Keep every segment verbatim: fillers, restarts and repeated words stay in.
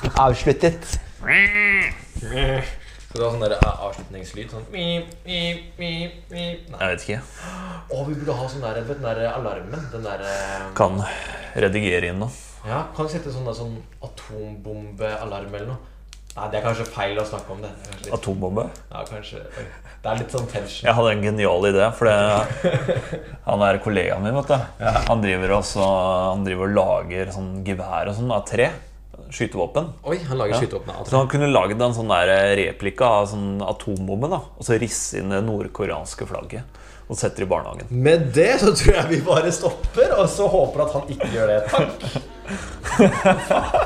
avsluttet. Så det var sånn der avslutningslyd, sånn mip, mip, mip, mip. Jeg vet ikke. Å, vi burde ha sånn der, vet, den der alarmen, den der... Kan redigere inn nå. Ja, kan du sette sånn der sånn atombombealarm eller noe? Nei, det er kanskje feil å snakke om det. det litt... Atombombe? Ja, kanskje. Det er litt sånn tension. Jeg hadde en genial idé, for det, han er kollegaen min, vet du. Ja. Han driver også, han driver og lager sånn gevær og sånn av tre. Skytevåpen. Oi, han lager ja. skytevåpen av tre. Så han kunne laget en sånn der replika av sånn atombombe da, og så risse inn det nordkoreanske flagget og setter i barnehagen. Med det så tror jeg vi bare stopper, og så håper at han ikke gjør det. Takk.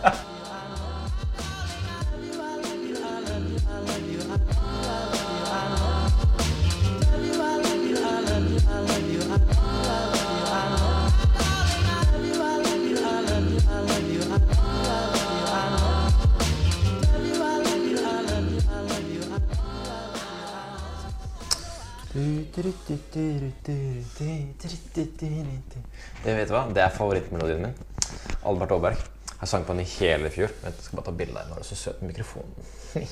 Det vet du hva? Det er favorittmelodien min. Albert Åberg. Jeg sang på den i hele fjor. Jeg skal bare ta bilde av den. Var det så søt med mikrofonen?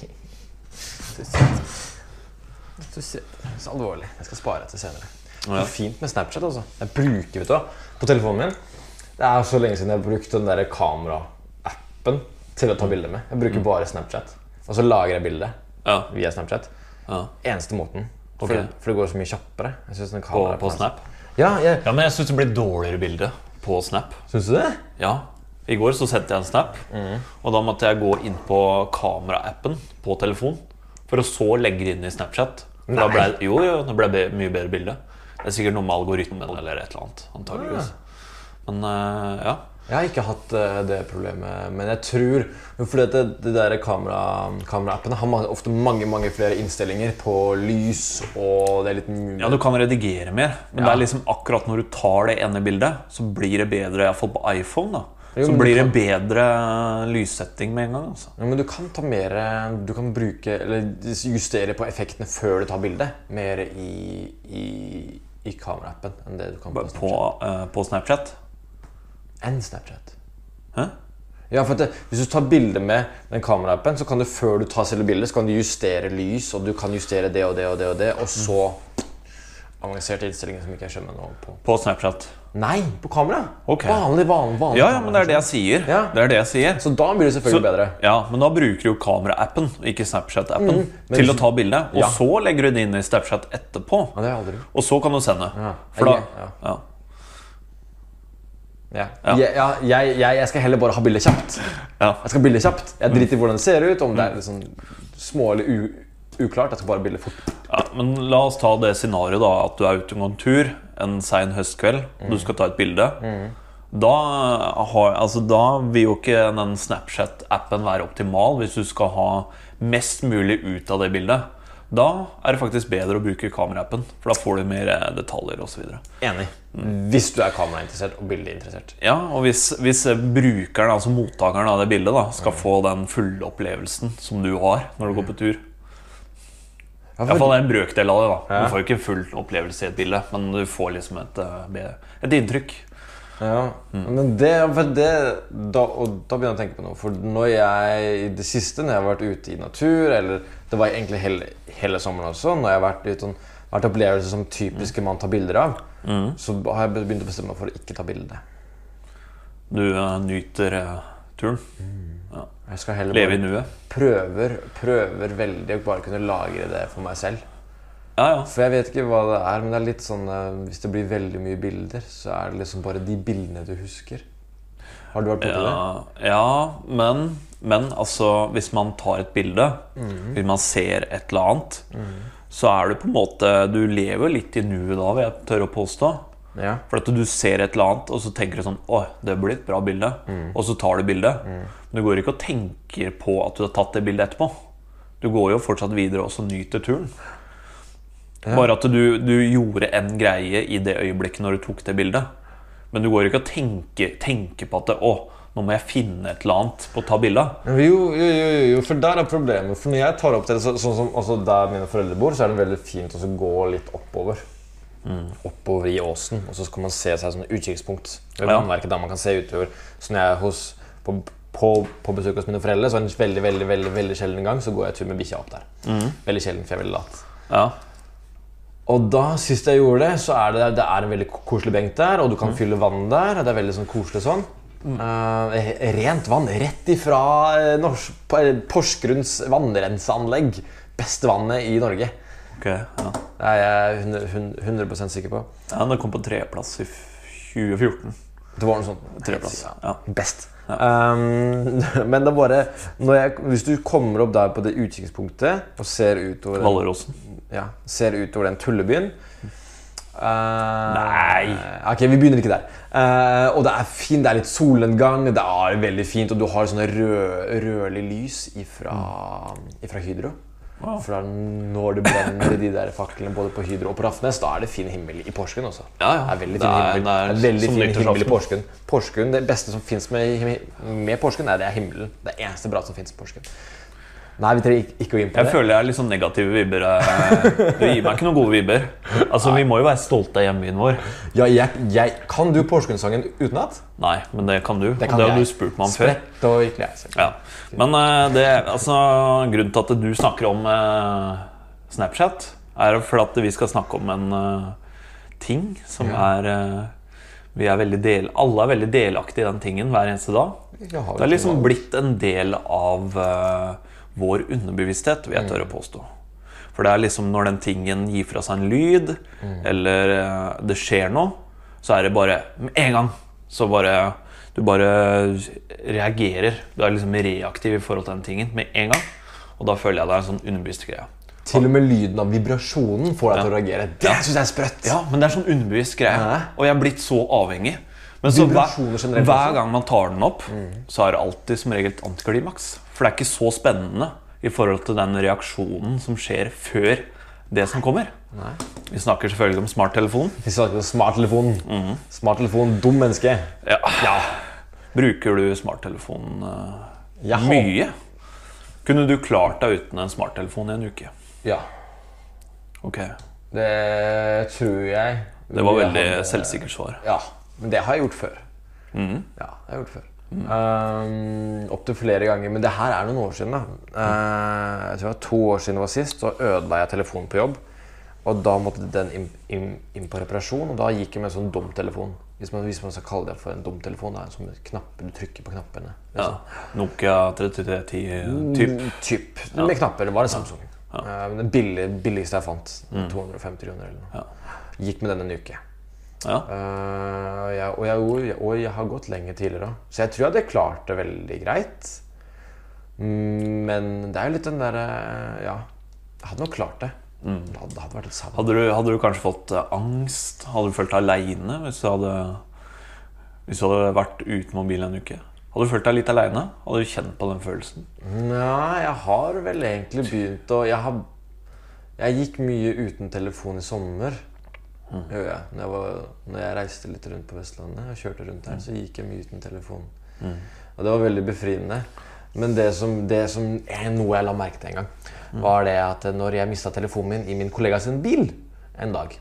Så søt. Så søt. Så alvorlig. Jeg skal spare til senere. Det er fint med Snapchat altså. Jeg bruker, vet du, på telefonen min. Det er så lenge siden jeg har brukt den der kamera-appen til å ta bilder med. Jeg bruker bare Snapchat. Og så lager jeg bilder ja. Via Snapchat. Ja. Eneste måten. For, okay. for det går så mye kjappere. Jeg synes den på, på Snap? Ja, jeg... ja, men jeg synes det blir dårligere bilde på Snap. Synes du det? Ja. I går så sendte jeg en Snap, mm. og da måtte jeg gå inn på kamera-appen på telefon, for å så legge det inn i Snapchat. For da ble, jo, jo, det ble be, mye bedre bilde. Det er sikkert noe med algoritmen eller et eller annet, antageligvis. Ja. Men, uh, ja. Jeg har ikke hatt uh, det problemet, men jeg tror fordi det, det der kamera, kamera-appene har ofte mange, mange flere innstillinger på lys, og det er litt mye... Ja, du kan redigere mer, men ja. Det er liksom akkurat når du tar det ene bildet, så blir det bedre, i hvert fall på iPhone da. Jo, så blir det kan... bedre lyssetting med en gang altså. Ja, men du kan ta mer, du kan bruke, eller justere på effektene før du tar bildet, mer i, i, i kamera-appen enn det du kan på Snapchat. På, uh, på Snapchat? Enn Snapchat. Hæ? Ja, for at det, hvis du tar bilder med den kamera-appen, så kan du før du tar selve bildet, så kan du justere lys, og du kan justere det og det og det og det, og så avanserte innstillinger som ikke jeg skjønner noe på. På Snapchat? Nei, på kamera. Okay. Vanlig, vanlig, vanlig. Ja, ja, men det er det jeg sier. Ja. Det er det jeg sier. Så da blir det selvfølgelig så, bedre. Ja, men da bruker du jo kamera-appen, ikke Snapchat-appen, mm, til å ta bildet, og ja. Så legger du det inn i Snapchat etterpå. Ja, det har jeg aldri. Og så kan du sende. Ja. For da... Ja. Ja. Ja. Ja. Jeg, ja, jeg, jeg, jeg skal heller bare ha bildet kjapt. Ja. Jeg skal ha bildet kjapt. Jeg driter i hvordan det ser ut, om det er liksom små eller u, uklart. Jeg skal bare ha bildet fort. Ja, men la oss ta det scenarioet da, at du er ute på en tur en sen høstkveld, og mm. du skal ta et bilde. Mm. Da, har, altså, da vil jo ikke den Snapchat-appen være optimal hvis du skal ha mest mulig ut av det bildet. Da er det faktisk bedre å bruke kamera-appen, for da får du mer detaljer og så videre. Enig. Mm. Hvis du er kamerainteressert og bildeinteressert. Ja, og hvis, hvis brukeren, altså mottakeren av det bildet da, skal mm. få den fulle opplevelsen som du har når du går på tur. I hvert fall en brøkdel av det da. Du får jo ikke full opplevelse i et bilde, men du får liksom et, et inntrykk. Ja, mm. men det, for det da, og da begynner jeg å tenke på noe. For når jeg, i det siste, når jeg har vært ute i natur, eller det var egentlig hele, hele sommeren også, når jeg har vært ute og vært opplevelser som typiske man tar bilder av, mm. så har jeg begynt å bestemme meg for å ikke ta bilder. Du uh, nyter uh, turen? Mm. Ja. Jeg skal heller leve i nuet? Prøver, prøver veldig å bare kunne lagre det for meg selv. Ja, ja. For jeg vet ikke hva det er, men det er litt sånn, hvis det blir veldig mye bilder, så er det liksom bare de bildene du husker. Har du vært borte ja, det? Ja, men, men altså, hvis man tar et bilde, mm. hvis man ser et eller annet, mm. så er du på en måte, du lever litt i nuet da, vil jeg tørre å påstå. Ja. For at du ser et eller annet, og så tenker du sånn, åh, det blir et bra bilde, mm. og så tar du bildet. Mm. Men du går ikke og tenker på at du har tatt det bildet etterpå. Du går jo fortsatt videre og så nyter turen. Ja. Bare at du, du gjorde en greie i det øyeblikket når du tok det bildet. Men du går ikke og tenker, tenker på at Åh, nå må jeg finne et eller annet på å ta bildet. Jo, jo, jo, jo, for der er problemet. For når jeg tar opp det, så, sånn som også der mine foreldre bor, så er det veldig fint å gå litt oppover. Mm. Oppover i åsen, og så kan man se seg som et utkikkspunkt. Det er vannverket der man kan se utover. Så når jeg er hos, på, på, på besøk hos mine foreldre, så en veldig, veldig, veldig, veldig sjelden gang, så går jeg tur med bikkja opp der. Mm. Veldig sjelden, for jeg er veldig lat. Ja. Og da, sist jeg gjorde det, så er det, det er en veldig koselig benk der, og du kan mm. fylle vann der, det er veldig sånn koselig sånn. Mm. Uh, rent vann, rett ifra Nors- Porsgrunns vannrenseanlegg. Beste vannet i Norge. Ok, ja. Det er jeg hundre prosent sikker på. Ja, det kom på treplass i tjue fjorten. Det var noe sånt. Treplass, ja. Best. Ja. Um, men det er bare når jeg, hvis du kommer opp der på det utkikkspunktet og ser utover Valleråsen. Ja, ser utover den tullebyen. Uh, Nei. Ok, vi begynner ikke der. Uh, og det er fint, det er litt solnedgang, det er veldig fint, og du har sånne rød, rødlig lys ifra, ifra Hydro. Wow. For da når du brenner de der faklene både på Hydro og på Rafnes, da er det fin himmel i Porsgrunn også. Ja, ja. Det er veldig fin himmel, det er veldig fin himmel i Porsgrunn. Porsgrunn, det beste som finnes med, med Porsgrunn er det er himmelen. Det er eneste bra som finnes i Porsgrunn. Nei, vi trenger ikke å inn på jeg det. Jeg føler jeg er litt sånn negative vibber. Du gir meg ikke noen gode vibber. Altså, vi må jo være stolte av hjembyen vår. Ja, jeg, jeg, kan du Porsgrunn-sangen utenat? Nei, men det kan du. Det kan og det jeg. har du spurt meg om før. Sprett og virkelig jeg. Ja. Men det, altså, grunnen til at du snakker om uh, Snapchat, er for at vi skal snakke om en uh, ting som ja. er... Uh, vi er veldig del, alle er veldig delaktige i den tingen hver eneste dag. Det er liksom blitt en del av... Uh, vår underbevissthet, vil jeg tørre å påstå. For det er liksom når den tingen gir fra seg en lyd, mm. eller uh, det skjer noe, så er det bare med en gang. Så bare, du bare reagerer. Du er liksom reaktiv i forhold til den tingen med en gang. Og da føler jeg det er en sånn underbevisst greie. Til og med lyden av vibrasjonen får deg ja. til å reagere. Det synes jeg er sprøtt. Ja, men det er sånn underbevisst greie. Ja. Og jeg er blitt så avhengig. Men så hver, hver gang man tar den opp, mm. så er det alltid som regel et antiklimaks. For det er ikke så spennende i forhold til den reaksjonen som skjer før det som kommer. Nei. Vi snakker selvfølgelig om smarttelefonen. Vi snakker om smarttelefonen. Mm. Smarttelefonen, dum menneske. Ja. ja. Bruker du smarttelefonen uh, mye? Kunne du klart deg uten en smarttelefon i en uke? Ja. Ok. Det tror jeg. Det var veldig hadde... selvsikkert svar. Ja, men det har jeg gjort før. Mm. Ja, det har jeg gjort før. Mm. Um, opp til flere ganger, men det her er noen år siden da. uh, Jeg tror det var to år siden det var sist. Så ødela jeg telefonen på jobb. Og da måtte den inn, inn, inn på reparasjon. Og da gikk jeg med en sånn dum telefon. Hvis man, hvis man skal kalle det for en dum telefon, det er en sånn knappe, du trykker på knappene liksom. Ja, Nokia trettitre ti typ. Mm, typ, ja. Med knapper, det var det Samsung. Ja. uh, Den billig, billigste jeg fant, mm. to hundre og femti kroner eller noe. Ja. Gikk med den en uke. Ja. Uh, jeg, og, jeg, og jeg har gått lenge tidligere, så jeg tror jeg hadde klart det veldig greit. Men det er jo litt den der, ja, jeg hadde nok klart det. Mm. Det, hadde, det hadde vært et savn. Hadde du, hadde du kanskje fått uh, angst? Hadde du følt deg alene hvis du hadde, hvis du hadde vært uten mobil en uke? Hadde du følt deg litt alene? Hadde du kjent på den følelsen? Nei, jeg har vel egentlig begynt å jeg, har, jeg gikk mye uten telefon i sommer. Mm. Jo, ja. Når, jeg var, når jeg reiste litt rundt på Vestlandet og kjørte rundt her, mm. så gikk jeg mye uten telefon. Mm. Og det var veldig befriende. Men det som, det som er noe jeg la merke til en gang, mm. var det at når jeg mistet telefonen min i min kollegas bil en dag,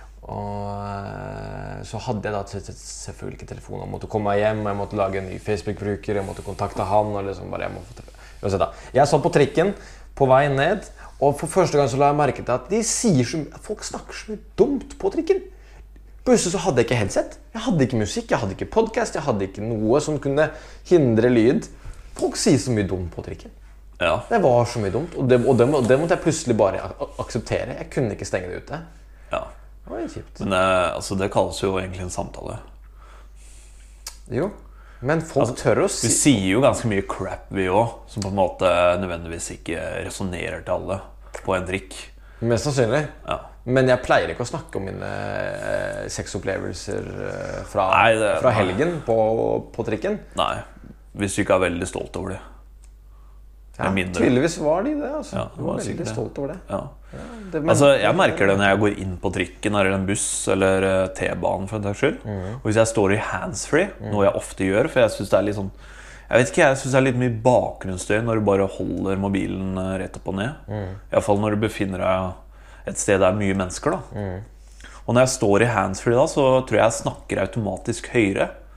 og så hadde jeg da selvfølgelig ikke telefon. Jeg måtte komme meg hjem, jeg måtte lage en ny Facebook-bruker, jeg måtte kontakte han, og liksom bare jeg må få telefon. Jeg satt på trikken på vei ned, og for første gang så la jeg merke til at de sier så, at folk snakker så mye dumt på trikken. Plutselig så hadde jeg ikke headset, jeg hadde ikke musikk, jeg hadde ikke podcast, jeg hadde ikke noe som kunne hindre lyd. Folk sier så mye dumt på trikken. Ja. Det var så mye dumt, og det, og det, og det måtte jeg plutselig bare akseptere. Jeg kunne ikke stenge det ute. Ja. Det var litt kjipt. Men det, altså, det kalles jo egentlig en samtale. Jo. Men folk altså, tør å si... Vi sier jo ganske mye crap vi også, som på en måte nødvendigvis ikke resonerer til alle på en trikk. Mest sannsynlig. Ja. Men jeg pleier ikke å snakke om mine eh, sexopplevelser eh, fra, nei, det, fra helgen på, på trikken. Nei, hvis du ikke er veldig stolt over det. Ja, tydeligvis var de det, altså. Ja, de var veldig stolt over det. Ja. Ja, det men, altså, jeg merker det når jeg går inn på trikken eller en buss eller T-banen for en takk skyld. Mm. Og hvis jeg står i handsfree, mm. noe jeg ofte gjør, for jeg synes det er litt sånn jeg vet ikke, jeg synes det er litt mye bakgrunnsstøy når du bare holder mobilen rett opp og ned. Mm. I hvert fall når du befinner deg et sted der det er mye mennesker da. Mm. Og når jeg står i handsfree da, så tror jeg jeg snakker automatisk høyere. For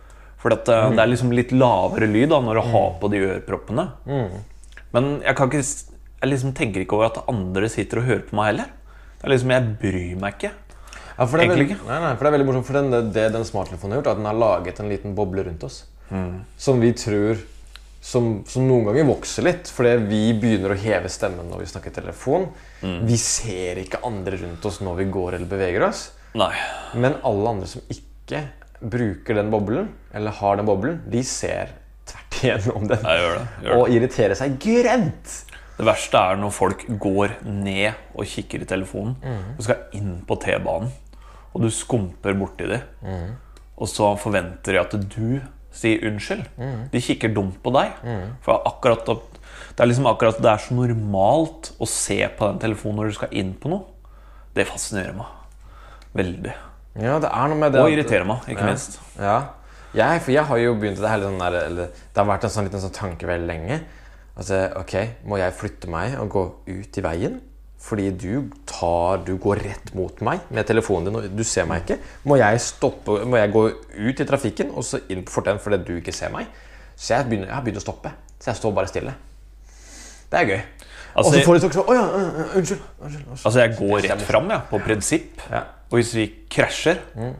For at, uh, det er liksom litt lavere lyd da, når du har på de øreproppene. Mm. Men jeg kan ikke Jeg liksom tenker ikke over at andre sitter og hører på meg heller. Det er liksom, jeg bryr meg ikke. Ja, for det er Egentlig veldig, ikke. nei, nei, for det er veldig morsomt. For den, det den smarttelefonen har gjort, er at den har laget en liten boble rundt oss. Mm. Som vi tror som, som noen ganger vokser litt. Fordi vi begynner å heve stemmen når vi snakker i telefon. Mm. Vi ser ikke andre rundt oss når vi går eller beveger oss. Nei. Men alle andre som ikke bruker den boblen, eller har den boblen, de ser tvert igjennom den. Jeg gjør det, gjør det. Og irriterer seg grønt. Det verste er når folk går ned og kikker i telefonen og skal inn på T-banen, og du skumper borti det, Mm. og så forventer de at du sier unnskyld. Mm. De kikker dumt på deg. For akkurat at, det er liksom akkurat det er så normalt å se på den telefonen når du skal inn på noe. Det fascinerer meg veldig. Ja, det er noe med det. Og at- irriterer meg, ikke Ja. minst. Ja, jeg, for jeg har jo begynt det her litt sånn der, eller, det har vært en sånn liten sånn tanke veldig lenge. Altså, ok, må jeg flytte meg og gå ut i veien? Fordi du tar, du går rett mot meg med telefonen din, og du ser meg ikke. Må jeg stoppe, må jeg gå ut i trafikken, og så inn på forten fordi du ikke ser meg? Så jeg, begynner, jeg har begynt å stoppe. Så jeg står bare stille. Det er gøy. Altså, og så får de sånn, åja, uh, uh, unnskyld, unnskyld, unnskyld. Altså, jeg går rett fram, ja, på prinsipp. Ja. Og hvis vi krasjer,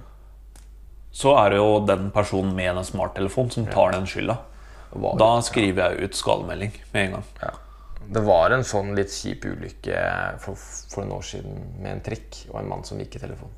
så er det jo den personen med en smarttelefon som tar den skylda. Var- Da skriver jeg ut skademelding med en gang. Ja. Det var en sånn litt kjip ulykke for, for en år siden med en trikk og en mann som gikk i telefon.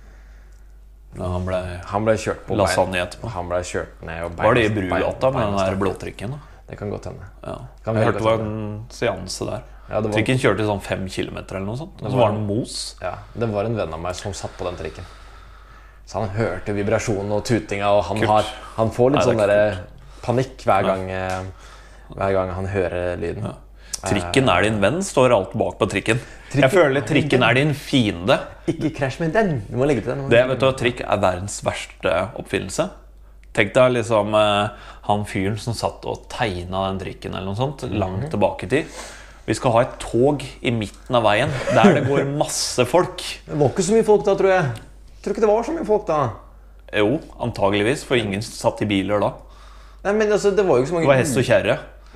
Da han ble Han ble kjørt på lasagne bein. etterpå. Han ble kjørt ned og bein, Var det i bein- Brugata med den bein- der bein- blåtrikken? Da? Det kan godt hende. Ja. Kan Jeg veldig hørte det godt var en seanse der. Ja, det var- Trikken kjørte sånn fem kilometer eller noe sånt. Og så var det mos. Ja, det var en venn av meg som satt på den trikken. Så han hørte vibrasjonen og tutinga, og han, Kult. har, han får litt Nei, sånn det er der panikk hver gang, eh, hver gang han hører lyden. Ja. Trikken er din venn, står alt bak på trikken. Jeg føler trikken er din fiende. Ikke krasj med den! Du må legge til den. Det, vet du, Trikk er verdens verste oppfinnelse. Tenk deg liksom eh, han fyren som satt og tegna den trikken eller noe sånt, langt tilbake i tid. Vi skal ha et tog i midten av veien der det går masse folk. Det var ikke så mye folk da, tror jeg. Tror ikke det var så mye folk da. Jo, antageligvis, for ingen satt i biler da. Nei, men altså, det var jo ikke så mange... Det var hest og kjerre.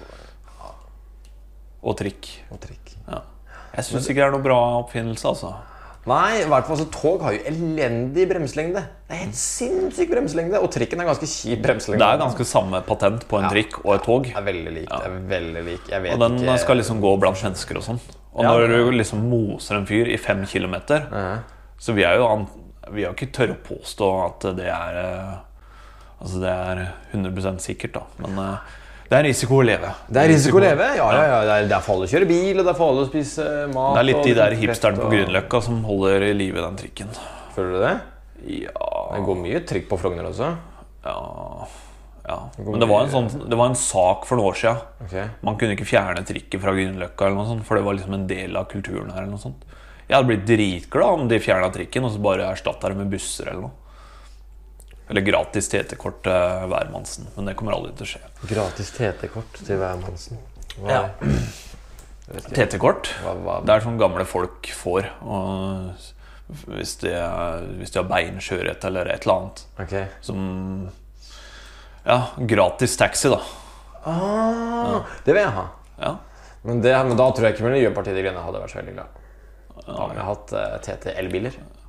Og trikk. Og trikk. Ja. Jeg synes ikke det er noe bra oppfinnelse, altså. Nei, i hvert fall så tog har jo elendig bremselengde. Det er helt sinnssyk bremselengde, og trikken er ganske kjip bremselengde. Det er ganske samme patent på en Ja. trikk og et tog. Det er veldig lik, det er veldig lik. Jeg vet Og den ikke... skal liksom gå blant mennesker og sånn. Og Ja, når ja. du liksom moser en fyr i fem kilometer, Ja. så vi er jo an vi har ikke tørre å påstå at det er eh, altså det er hundre prosent sikkert da. Men eh, det er risiko å leve. Det er risiko å leve, ja, ja, ja. Det er, det er farlig å kjøre bil, og det er farlig å spise mat. Det er litt og de der litt hipsterne på og- Grünerløkka som holder i live den trikken. Føler du det? Ja, Det går mye trikk på Frogner også. ja, ja. Men det var en sånn, det var en sak for noen år siden. Ok. Man kunne ikke fjerne trikken fra Grünerløkka eller noe sånt, for det var liksom en del av kulturen her eller noe sånt. Jeg hadde blitt dritglad om de fjernet trikken og så bare erstattet det med busser eller noe. Eller gratis T T-kort til hvermannsen, men det kommer aldri til å skje. Gratis T T-kort til hvermannsen. Hva- Ja. Jeg vet ikke. T T-kort, Hva, hva? det er sånn gamle folk får, og hvis de, hvis de har beinskjørhet eller et eller annet, Ok. som, ja, gratis taxi da. Ah, det vil jeg ha. Ja, Men, det, men da tror jeg ikke Miljøpartiet De Grønne hadde vært så veldig glad. Da hadde jeg hatt eh, T T-elbiler.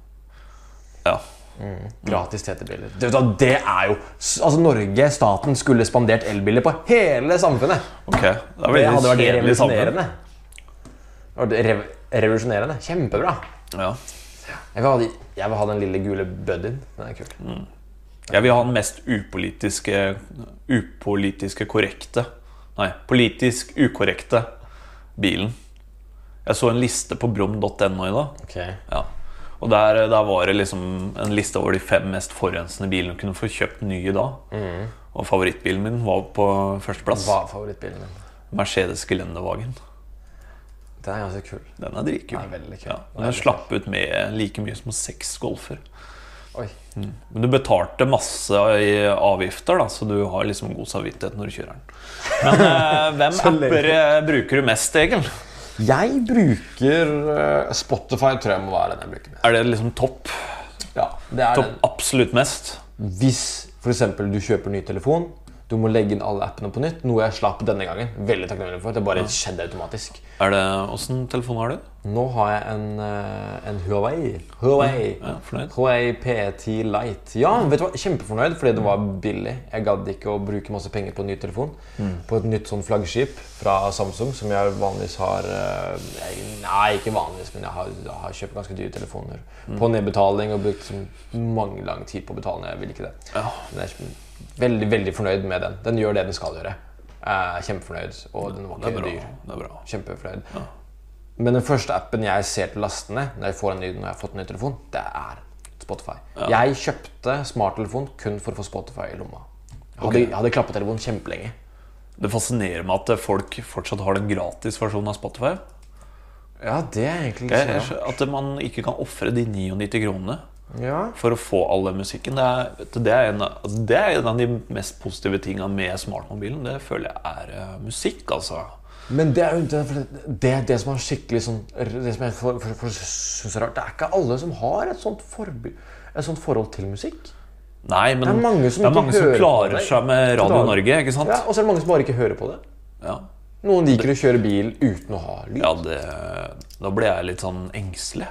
ja. Gratis T T-biler. Det, det er jo... Altså, Norge, staten, skulle spandert elbiler på hele samfunnet. Ok, det Det blir hadde vært litt kjedelig samfunn. revolusjonerende. Det hadde vært rev revolusjonerende. Kjempebra. Ja. Jeg vil, ha, de- jeg vil ha den lille gule buddyen. Den er kul. Jeg vil ha den mest upolitiske, upolitiske korrekte, nei, politisk ukorrekte bilen. Jeg så en liste på brum punktum no i dag. Ok. Ja. Og der, der var det liksom en liste over de fem mest forurensende bilene du kunne få kjøpt nye da. Og favorittbilen min var på førsteplass. Hva er favorittbilen din? Mercedes Geländewagen. Den er ganske kul. Den er dritkul. Den er veldig kul. Ja. Den er Den veldig slapp ut med like mye som seks golfer. Oi. Men du betalte masse i avgifter da, så du har liksom god samvittighet når du kjører den. Men eh, hvem Så lenge. apper eh, bruker du mest, Egil? Jeg bruker eh, Spotify, tror jeg må være den jeg bruker mest. Er det liksom topp? Ja, det er Topp absolutt mest? den. Hvis For eksempel, du kjøper ny telefon, du må legge inn alle appene på nytt, noe jeg slapp denne gangen. Veldig takknemlig for, det bare skjedde automatisk. Er det, hvordan telefon har du? Nå har jeg en, uh, en Huawei. Huawei. Ja, fornøyd. Huawei P ti Lite. Ja, vet du hva? Kjempefornøyd, fordi det var billig. Jeg gadd ikke å bruke masse penger på en ny telefon. Mm. På et nytt sånn flaggskip fra Samsung, som jeg vanligvis har... Uh, jeg, nei, ikke vanligvis, men jeg har, jeg har kjøpt ganske dyre telefoner. Mm. På nedbetaling og brukt mange lang tid på å betale. Jeg vil ikke det. Ja. Men jeg er veldig, veldig fornøyd med den. Den gjør det den skal gjøre. Jeg er kjempefornøyd, og den var ikke dyr. Det er bra. Kjempefornøyd. Ja. Men den første appen jeg ser til lastene når jeg, får en ny, når jeg har fått en ny telefon, det er Spotify. Ja. Jeg kjøpte smarttelefon kun for å få Spotify i lomma. Jeg hadde, okay. jeg hadde klappet telefonen kjempelenge. Det fascinerer meg at folk fortsatt har den gratis versjonen av Spotify. Ja, det er egentlig litt sånn. At man ikke kan offre de nittini kronene. Ja. For å få alle musikken. Det er, det, er en, altså det er en av de mest positive tingene med smartmobilen. Det føler jeg er uh, musikk, altså. Men det er jo det, det, det som er skikkelig sånn, det som jeg for, for, for, synes er rart. Det er ikke alle som har et sånt, forby, et sånt forhold til musikk. Nei, men det er mange som, det er mange som klarer seg med Radio Norge, ikke sant? Ja, og så er det mange som bare ikke hører på det. Ja. Noen liker det, å kjøre bil uten å ha lyd. Ja, det, da blir jeg litt sånn engstelig.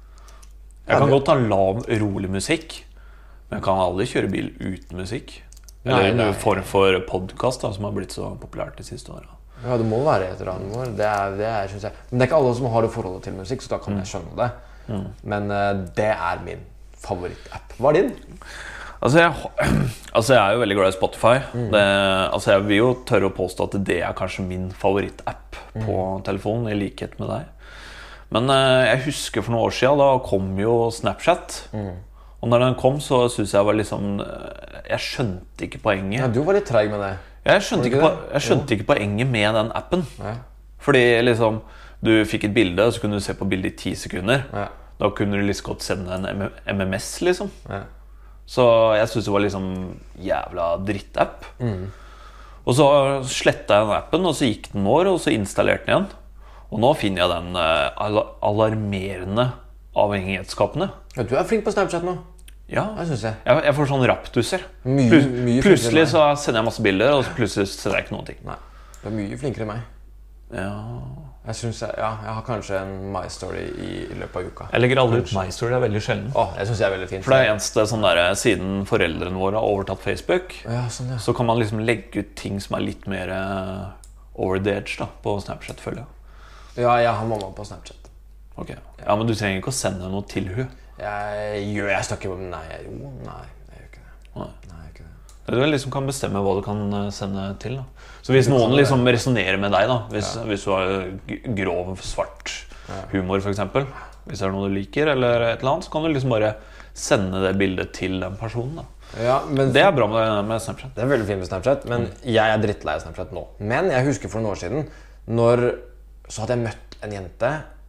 Jeg kan godt ha lav, rolig musikk, men jeg kan aldri kjøre bil uten musikk. Eller en form for podcast da, som har blitt så populært de siste årene. Ja, det må være et eller annet. Det er, det er, synes jeg. Men det er ikke alle som har det forholdet til musikk, så da kan jeg skjønne det. Mm. Men uh, det er min favorittapp. Hva er din? Altså jeg, altså jeg er jo veldig glad i Spotify. Mm. Det, altså jeg vil jo tørre å påstå at det er kanskje min favorittapp mm. på telefonen, i likhet med deg. Men uh, jeg husker for noen år siden, da kom jo Snapchat. Mm. Og når den kom, så synes jeg var liksom... Jeg skjønte ikke poenget. Ja, du var litt treg med det. Jeg skjønte, ikke, på, jeg skjønte ikke poenget med den appen. Ja. Fordi liksom, du fikk et bilde, og så kunne du se på bildet i ti sekunder. Ja. Da kunne du liksom godt sende en M M S, liksom. Ja. Så jeg synes det var liksom jævla drittapp. Mm. Og så slettet jeg den appen, og så gikk den år, og så installerte den igjen. Og nå finner jeg den uh, alarmerende avhengighetsskapende. Ja, du er flink på Snapchat nå. Ja, det synes jeg. jeg. Jeg får sånn raptusser. Mye, Plus, mye plutselig så sender jeg masse bilder, og plutselig sender jeg ikke noen ting. Nei, du er mye flinkere enn meg. Ja. Jeg synes jeg, ja, jeg har kanskje en My Story i, i løpet av uka. Jeg legger aldri ut My Story, det er veldig sjelden. Åh, jeg synes det er veldig fint. For det er eneste sånn der, siden foreldrene våre har overtatt Facebook, ja, sånn, ja. Så kan man liksom legge ut ting som er litt mer uh, over the edge da, på Snapchat, føler jeg. Ja, jeg har mamma på Snapchat. Ok, ja, men du trenger ikke å sende noe til hun. Jeg gjør, jeg snakker med, nei, jeg, jo, nei, jeg gjør ikke det. Nei. Nei, jeg gjør ikke det. Det er du liksom kan bestemme hva du kan sende til da. Så hvis noen liksom resonerer med deg da, hvis, ja. hvis du har grov, svart humor for eksempel, hvis det er noe du liker eller et eller annet, så kan du liksom bare sende det bildet til den personen da. Ja, men det er bra med, med Snapchat. Det er veldig fint med Snapchat, men mm. jeg er drittlei av Snapchat nå. Men jeg husker for noen år siden, når så hadde jeg møtt en jente.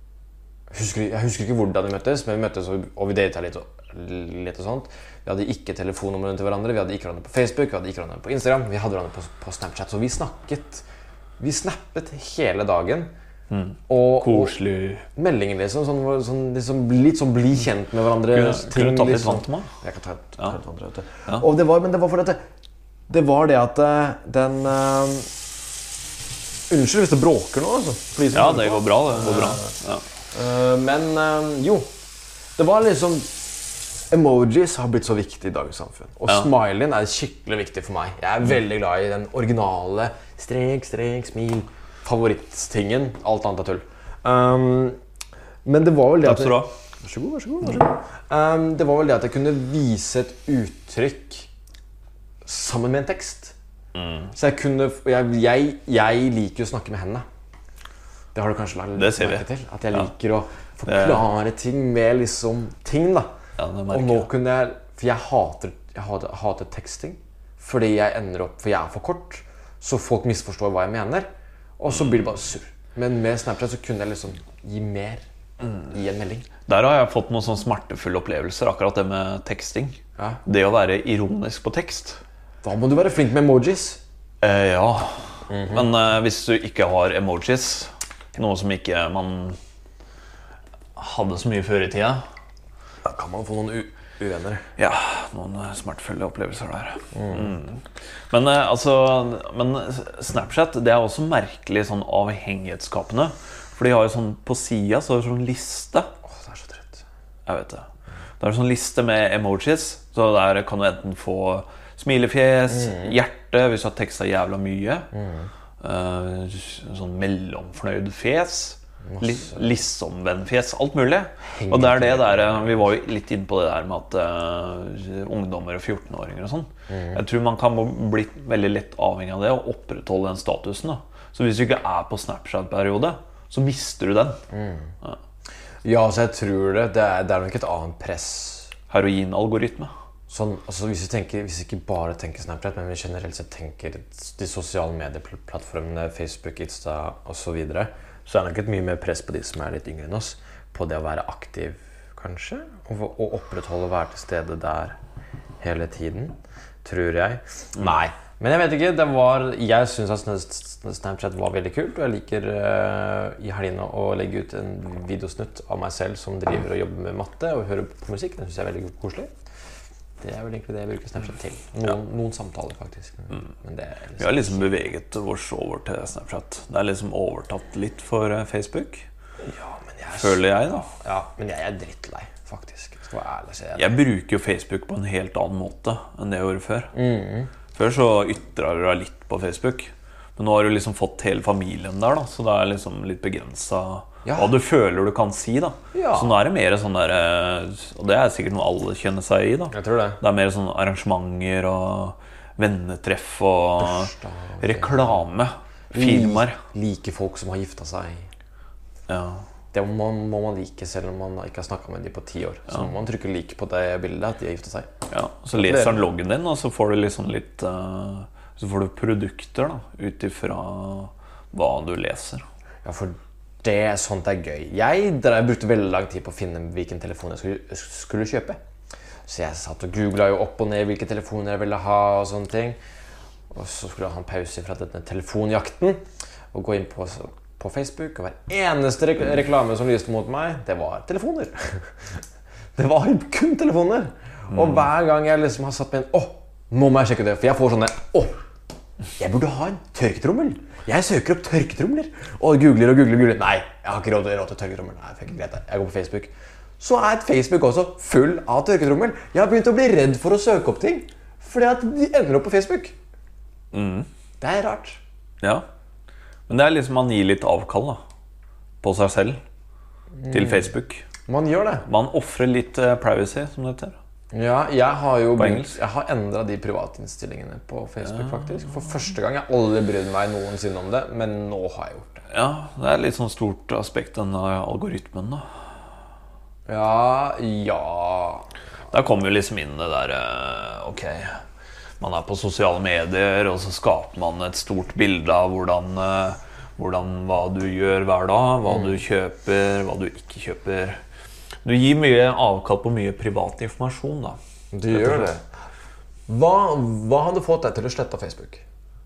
Husker, jeg husker ikke hvordan vi møttes, men vi møttes og, og vi datet litt og, litt og sånt. Vi hadde ikke telefonnummer til hverandre, vi hadde ikke hverandre på Facebook, vi hadde ikke hverandre på Instagram, vi hadde hverandre på, på Snapchat, så vi snakket, vi snappet hele dagen. Mm. Og, koselig. Og meldinger liksom, sånn, sånn, liksom, litt sånn bli kjent med hverandre. Kunne du tatt litt liksom. Vant med? Jeg kan ta et, ja. et vann, vet du. Ja. Og det var, men det var for dette, det var det at den... Uh, Unnskyld hvis det bråker nå, altså. Ja, det går bra, det går bra. Ja. Uh, men uh, jo, det var liksom emojis har blitt så viktig i dagens samfunn. Og ja. Smileyen er skikkelig viktig for meg. Jeg er mm. veldig glad i den originale strek, strek, smil, favorittingen. Alt annet er tull. Um, men det var vel det at... Takk skal du ha. Vær så god, vær så god. Vær så god. Um, det var vel det at jeg kunne vise et uttrykk sammen med en tekst. Mm. Så jeg kunne... Jeg, jeg, jeg liker å snakke med hendene. Det har du kanskje lagt merke til. At jeg liker ja. Å forklare ting med liksom ting da. Ja, og nå kunne jeg... For jeg hater, jeg hater, hater teksting. Fordi jeg ender opp... For jeg er for kort. Så folk misforstår hva jeg mener. Og så blir det bare surr. Men med Snapchat så kunne jeg liksom gi mer mm. i en melding. Der har jeg fått noen sånn smertefulle opplevelser. Akkurat det med teksting. Ja. Det å være ironisk på tekst. Da må du være flink med emojis. Eh, ja. Mm-hmm. Men eh, hvis du ikke har emojis, noe som ikke man hadde så mye før i tida, da kan man få noen u... Uvenner. Ja, noen smertefulle opplevelser der. Mm. Men eh, altså Men Snapchat, det er også merkelig sånn avhengighetsskapende. For de har jo sånn på siden så er det sånn liste. Åh, det er så trøtt. Jeg vet det. Det er sånn liste med emojis. Så der kan du enten få smilefjes, mm. hjerte hvis du har tekstet jævla mye. Mm. Uh, sånn mellomfornøyd fjes. Li Lissomvenn-fjes, alt mulig. Og det er det der, vi var jo litt inne på det der med at uh, ungdommer og fjortenåringer og sånn. Mm. Jeg tror man kan bli veldig lett avhengig av det og opprettholde den statusen da. Så hvis du ikke er på Snapchat-periode, så mister du den. Mm. Ja. Ja, så jeg tror det, det er, det er nok et annet press. Heroin-algoritme. Sånn, altså hvis vi tenker, hvis vi ikke bare tenker Snapchat, men vi generelt sett tenker de sosiale medieplattformene, Facebook, Insta og så videre, så er det nok et mye mer press på de som er litt yngre enn oss, på det å være aktiv, kanskje, og, og opprettholde å være til stede der hele tiden, tror jeg. Nei, men jeg vet ikke, det var, jeg synes at Snapchat var veldig kult, og jeg liker uh, i helgene å legge ut en videosnutt av meg selv som driver og jobber med matte og hører på musikk. Det synes jeg er veldig koselig. Det er vel egentlig det jeg bruker Snapchat til. Noen, ja. Noen samtaler faktisk. Mm. Men det er liksom... Vi har liksom beveget oss over til Snapchat. Det er liksom overtatt litt for Facebook. Ja, men jeg... Føler jeg da. Ja, men jeg er drittlei faktisk. Jeg skal være ærlig, så jeg... Jeg bruker jo Facebook på en helt annen måte enn det jeg gjorde før. Mm. Før så ytret jeg litt på Facebook. Men nå har du liksom fått hele familien der da. Så det er liksom litt begrenset... Ja. Hva du føler du kan si da. Ja. Så nå er det mer sånn der, og det er sikkert noe alle kjenner seg i da. Jeg tror det. Det er mer sånn arrangementer og vennetreff og Børstag, reklame, firmaer. Like folk som har giftet seg. Ja. Det må, må man like selv om man ikke har snakket med dem på ti år. Så ja. Må man trykke like på det bildet at de har giftet seg. Ja, så leser han loggen din og så får du liksom litt, uh, så får du produkter da, utifra hva du leser. Ja, for det er sånt er gøy. Jeg, der jeg brukte veldig lang tid på å finne hvilken telefon jeg skulle, skulle kjøpe. Så jeg satt og googlet jo opp og ned hvilke telefoner jeg ville ha og sånne ting. Og så skulle jeg ha en pause fra denne telefonjakten og gå inn på, på Facebook, og hver eneste rek reklame som lyste mot meg, det var telefoner. Det var kun telefoner. Mm. Og hver gang jeg liksom har satt meg inn, åh, nå må jeg sjekke det, for jeg får sånne, åh, jeg burde ha en tørketrommel. Jeg søker opp tørketromler og googler og googler og googler. Nei, jeg har ikke råd til, råd til tørketrommel. Nei, det er greit. Jeg går på Facebook. Så er et Facebook også full av tørketrommel. Jeg har begynt å bli redd for å søke opp ting, fordi at de ender opp på Facebook. Mm. Det er rart. Ja, men det er liksom man gir litt avkall da, på seg selv til Facebook. Man gjør det. Man offrer litt privacy, som det heter. Ja, jeg har jo begynt, jeg har endret de privatinnstillingene på Facebook faktisk. For første gang jeg aldri brydd meg noensinne om det, men nå har jeg gjort det. Ja, det er litt sånn stort aspekt denne algoritmen da. Ja, ja. Der kommer jo liksom inn det der, ok, man er på sosiale medier, og så skaper man et stort bilde av hvordan, hvordan hva du gjør hver dag, hva du kjøper, hva du ikke kjøper. Du gir mye avkall på mye privat informasjon da. Du gjør det. Hva, hva har du fått deg til å slette Facebook?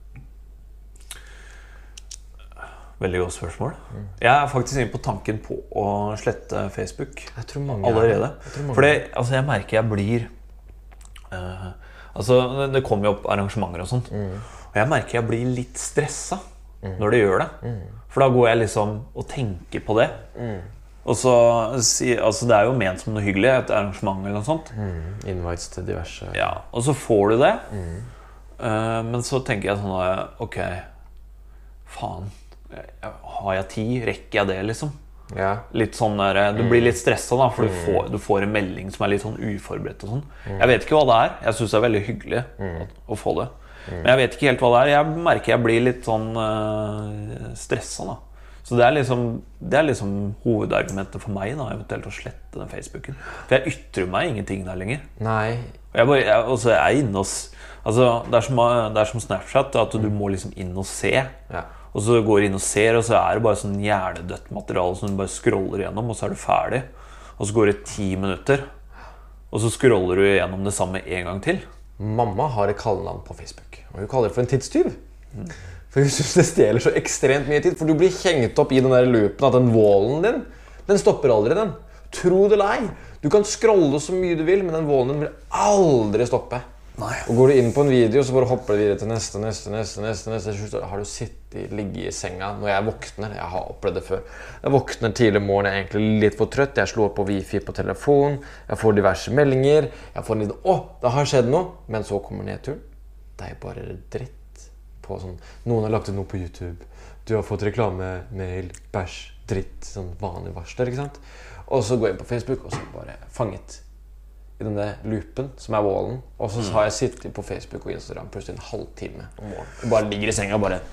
Veldig godt spørsmål. Mm. Jeg er faktisk inne på tanken på å slette Facebook. Jeg tror mange allerede. Jeg tror mange. Fordi altså, jeg merker jeg blir... Uh, altså, det kommer jo opp arrangementer og sånt. Mm. Og jeg merker jeg blir litt stresset mm. når det gjør det. Mm. For da går jeg liksom og tenker på det. Mm. Og så, altså det er jo ment som noe hyggelig, et arrangement eller noe sånt. Mm, invites til diverse. Ja, og så får du det. Mm. Uh, men så tenker jeg sånn, ok, faen, har jeg tid? Rekker jeg det liksom? Ja. Litt sånn der, du blir litt stresset da, for mm. du, får, du får en melding som er litt sånn uforberedt og sånn. Mm. Jeg vet ikke hva det er, jeg synes det er veldig hyggelig mm. å, å få det. Mm. Men jeg vet ikke helt hva det er, jeg merker jeg blir litt sånn uh, stresset da. Så det er liksom, det er liksom hovedargumentet for meg da, eventuelt å slette den Facebooken. For jeg ytrer meg ingenting der lenger. Nei. Og jeg bare, jeg, også er jeg inne hos, altså det er, som, det er som Snapchat, at du må liksom inn og se. Ja. Og så går du inn og ser, og så er det bare sånn hjernedødt materiale som du bare scroller gjennom, og så er du ferdig. Og så går det ti minutter, og så scroller du gjennom det samme en gang til. Mamma har et kallenavn på Facebook, og hun kaller det for en tidstyv. Mm. For jeg synes det stjeler så ekstremt mye tid, for du blir hengt opp i den der loopen at den wallen din, den stopper aldri den. Tro det eller ei. Du kan scrolle så mye du vil, men den vålen vil aldri stoppe. Nei. Og går du inn på en video, så bare hopper du videre til neste, neste, neste, neste, neste. Så har du sittet, ligget i senga når jeg våkner. Jeg har opplevd det før. Jeg våkner tidlig morgen, jeg er egentlig litt for trøtt. Jeg slår på wifi på telefon. Jeg får diverse meldinger. Jeg får en liten, åh, det har skjedd noe. Men så kommer nedturen. Det er bare dritt på sånn. Noen har lagt ut noe på YouTube. Du har fått reklame, mail, bæsj, dritt, sånn vanlig varsler, ikke sant? Og så går jeg inn på Facebook, og så bare fanget i denne loopen som er wallen. Og så har jeg sittet på Facebook og Instagram plutselig en halv time om morgenen. Og bare ligger i senga og bare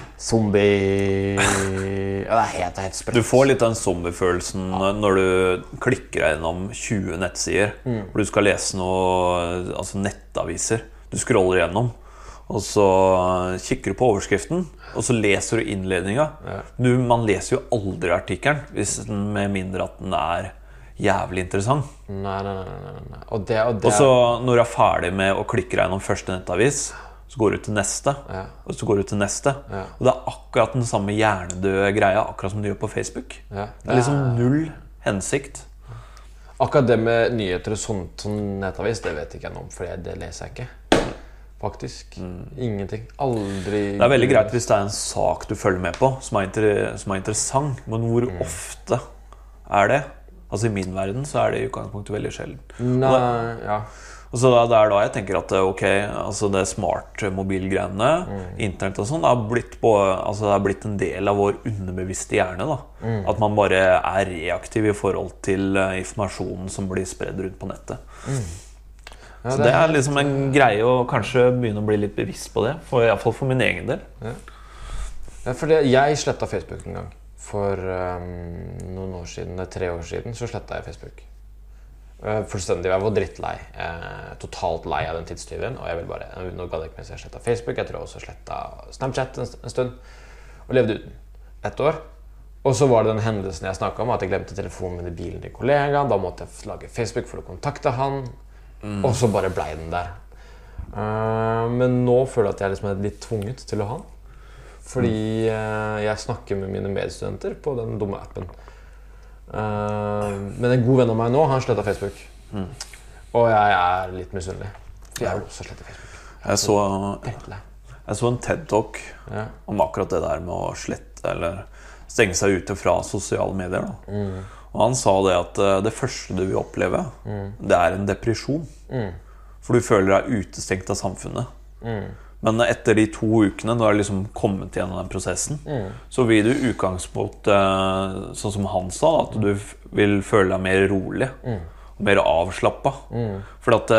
zombie. Ja, det er helt, helt sprøtt. Du får litt den zombie-følelsen ja. Når du klikker deg gjennom tjue nettsider, mm. hvor du skal lese noe, altså nettaviser. Du scroller gjennom, og så kikker du på overskriften, og så leser du innledninga. Ja. Du, man leser jo aldri artikkelen, hvis den, med mindre at den er jævlig interessant. Nei, nei, nei, nei, nei. Og, det, og, det... og så når du er ferdig med å klikke deg gjennom første nettavis, så går du til neste, ja. Og så går du til neste. Ja. Og det er akkurat den samme hjernedøde greia, akkurat som du gjør på Facebook. Ja. Det er liksom null hensikt. Akkurat det med nyheter og sånt, sånn nettavis, det vet ikke jeg noe om, for det leser jeg ikke. Faktisk. Mm. Ingenting. Aldri... Det er veldig greit hvis det er en sak du følger med på, som er, inter... som er interessant, men hvor mm. ofte er det? Altså i min verden så er det i utgangspunktet veldig sjelden. Nei, og det, ja. Og så det er da jeg tenker at ok, altså det smart mobilgreiene, mm. internett og sånn, det har blitt, på, altså det har blitt en del av vår underbevisste hjerne da. Mm. At man bare er reaktiv i forhold til informasjonen som blir spredd rundt på nettet. Mm. Ja, så det er liksom en greie å kanskje begynne å bli litt bevisst på det, for, i hvert fall for min egen del. Ja. Ja, for det, jeg slettet Facebook en gang. For um, noen år siden, tre år siden, så slettet jeg Facebook. Uh, fullstendig, jeg var drittlei. Uh, totalt lei av den tidstyven. Og jeg vil bare, nå ga det ikke med seg jeg slettet Facebook. Jeg tror jeg også slettet Snapchat en, en stund. Og levde uten. Et år. Og så var det den hendelsen jeg snakket om, at jeg glemte telefonen min i bilen til kollegaen. Da måtte jeg lage Facebook for å kontakte han. Mm. Og så bare ble den der. Uh, men nå føler jeg at jeg liksom er litt tvunget til å ha den. Fordi uh, jeg snakker med mine medstudenter på den dumme appen. Uh, men en god venn av meg nå, han slettet Facebook. Mm. Og jeg er litt misunnelig. For jeg vil også slette Facebook. Jeg så, jeg så en TED-talk ja. Om akkurat det der med å slette eller stenge seg ute fra sosiale medier. Da. Mm. Og han sa det at det første du vil oppleve, mm. det er en depresjon. Mm. For du føler deg utestengt av samfunnet. Mm. Men etter de to ukene, når du liksom kommet gjennom den prosessen, mm. så vil du utgangspunkt, sånn som han sa, at du vil føle deg mer rolig, mm. og mer avslappet. Mm. For at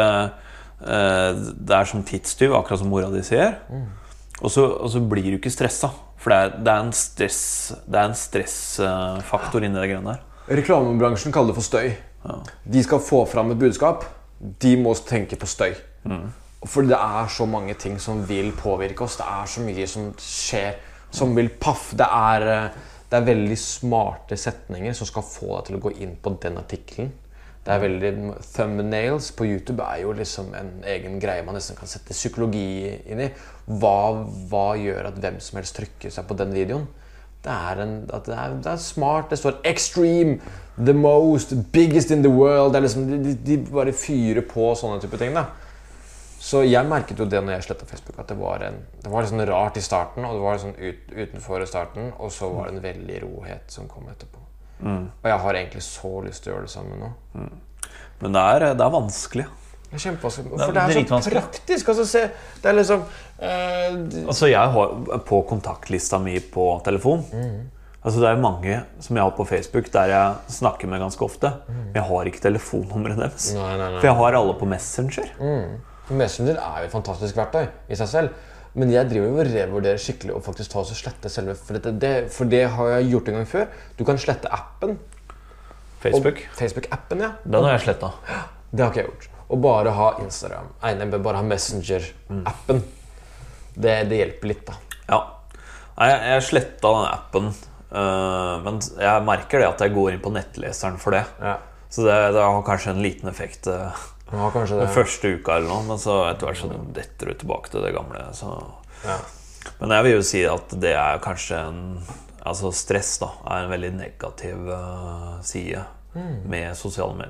det er som tidstyv, akkurat som mora di sier, mm. og, så, og så blir du ikke stresset. For det er, det er en stress, det er en stressfaktor inni det grønne der. Reklamebransjen kaller det for støy. Ja. De skal få fram et budskap, de må tenke på støy. Mm. For det er så mange ting som vil påvirke oss. Det er så mye som skjer, som vil paff. Det er, det er veldig smarte setninger som skal få deg til å gå inn på den artikkelen. Det er veldig, thumbnails på YouTube er jo liksom en egen greie man nesten kan sette psykologi inn i. Hva, hva gjør at hvem som helst trykker seg på den videoen? Det er, en, det, er, det er smart. Det står extreme, the most, biggest in the world. Det er liksom, de, de bare fyrer på sånne type ting da. Så jeg merket jo det når jeg slettet Facebook, at det var, en, det var liksom rart i starten, og det var sånn ut, utenfor i starten, og så var det en veldig rohet som kom etterpå. Mm. Og jeg har egentlig så lyst til å gjøre det samme nå. Mm. Men det er, det er vanskelig. Det er kjempevanskelig, for det er, det er så praktisk. Altså, se, det er liksom... Uh, altså, jeg har på kontaktlista mi på telefon, mm. altså, det er jo mange som jeg har på Facebook, der jeg snakker med ganske ofte, mm. men jeg har ikke telefonnummeret deres. Nei, nei, nei. For jeg har alle på Messenger. Mm. Messenger er jo et fantastisk verktøy i seg selv, men jeg driver jo og revurderer skikkelig og faktisk ta oss og slette selve, for det, det, for det har jeg gjort en gang før. Du kan slette appen. Facebook? Facebook-appen, ja. Den har jeg slettet. Det har ikke jeg gjort. Og bare ha Instagram, nei, bare ha Messenger-appen. Det, det hjelper litt da. Ja, nei, jeg, jeg slettet den appen, uh, men jeg merker det at jeg går inn på nettleseren for det. Ja. Så det, det har kanskje en liten effekt. Uh, Ja, kanskje det. Den første uka eller noe, men så etter hvert så detter du tilbake til det gamle. Så. Ja. Men jeg vil jo si at det er kanskje en, altså stress da, er en veldig negativ uh, side mm. med sosiale medier.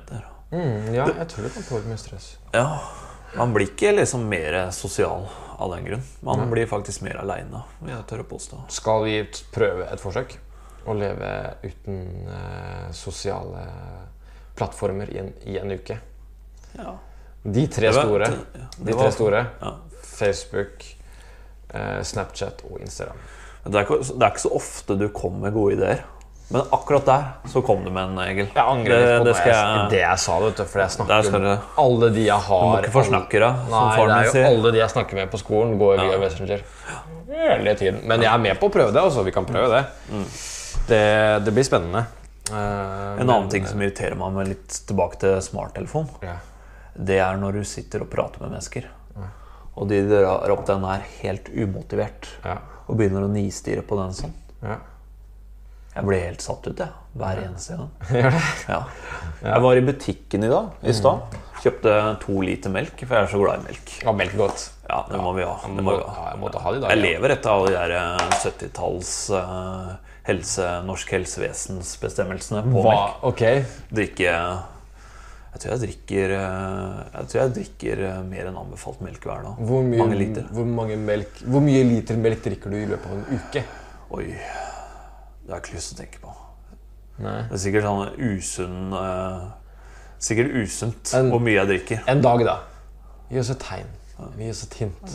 Mm, ja, jeg tror det kan påvirke mye stress. Ja, man blir ikke liksom mer sosial av den grunn. Man Nei. blir faktisk mer alene, vil jeg tør å påstå. Skal vi prøve et forsøk? Å leve uten eh, sosiale plattformer i en, i en uke? Ja. De tre Det var- store. det- det De var- tre store. Ja. Facebook, eh, Snapchat og Instagram. Det er, ikke, det er ikke så ofte du kommer med gode ideer. Men akkurat der så kom du med en, Egil. Jeg angrer litt på det, det, skal jeg, jeg, det jeg sa, vet du, for jeg Der snakker skal om du- alle de jeg har. Du må ikke forsnakke deg, som Nei, faren det min er jo sier. alle de jeg snakker med på skolen, går via Ja. Messenger. Hele tiden. Men jeg er med på å prøve det, altså. Vi kan prøve det. Det, det blir spennende. Eh, En annen ting som irriterer meg med litt tilbake til smarttelefon, ja. det er når du sitter og prater med mennesker, og de drar opp den her helt umotivert, Ja. og begynner å nistirre på den sånn. Ja. Jeg blir helt satt ut, jeg. Hver eneste gang. Gjør det? Ja. Jeg var i butikken i dag, i stad. Kjøpte to liter melk, for jeg er så glad i melk. Ja, melk er godt. Ja, det må vi ha. Det må vi ha. Ja, jeg måtte ha det i dag. Jeg ja. lever etter alle de der eh, syttitalls eh, helse, norsk helsevesensbestemmelsene på Hva? melk. Ok. Drikke Jeg tror jeg drikker eh, Jeg tror jeg drikker eh, mer enn anbefalt melk hver dag. Hvor mye, Mange liter. Hvor, mange melk, hvor mye liter melk drikker du i løpet av en uke? Oi. Det har jeg ikke lyst til å tenke på. Nei. Det er sikkert sånn usunn eh, Sikkert usunt En- hvor mye jeg drikker. En dag, da. Gi oss et tegn. Gi oss et hint.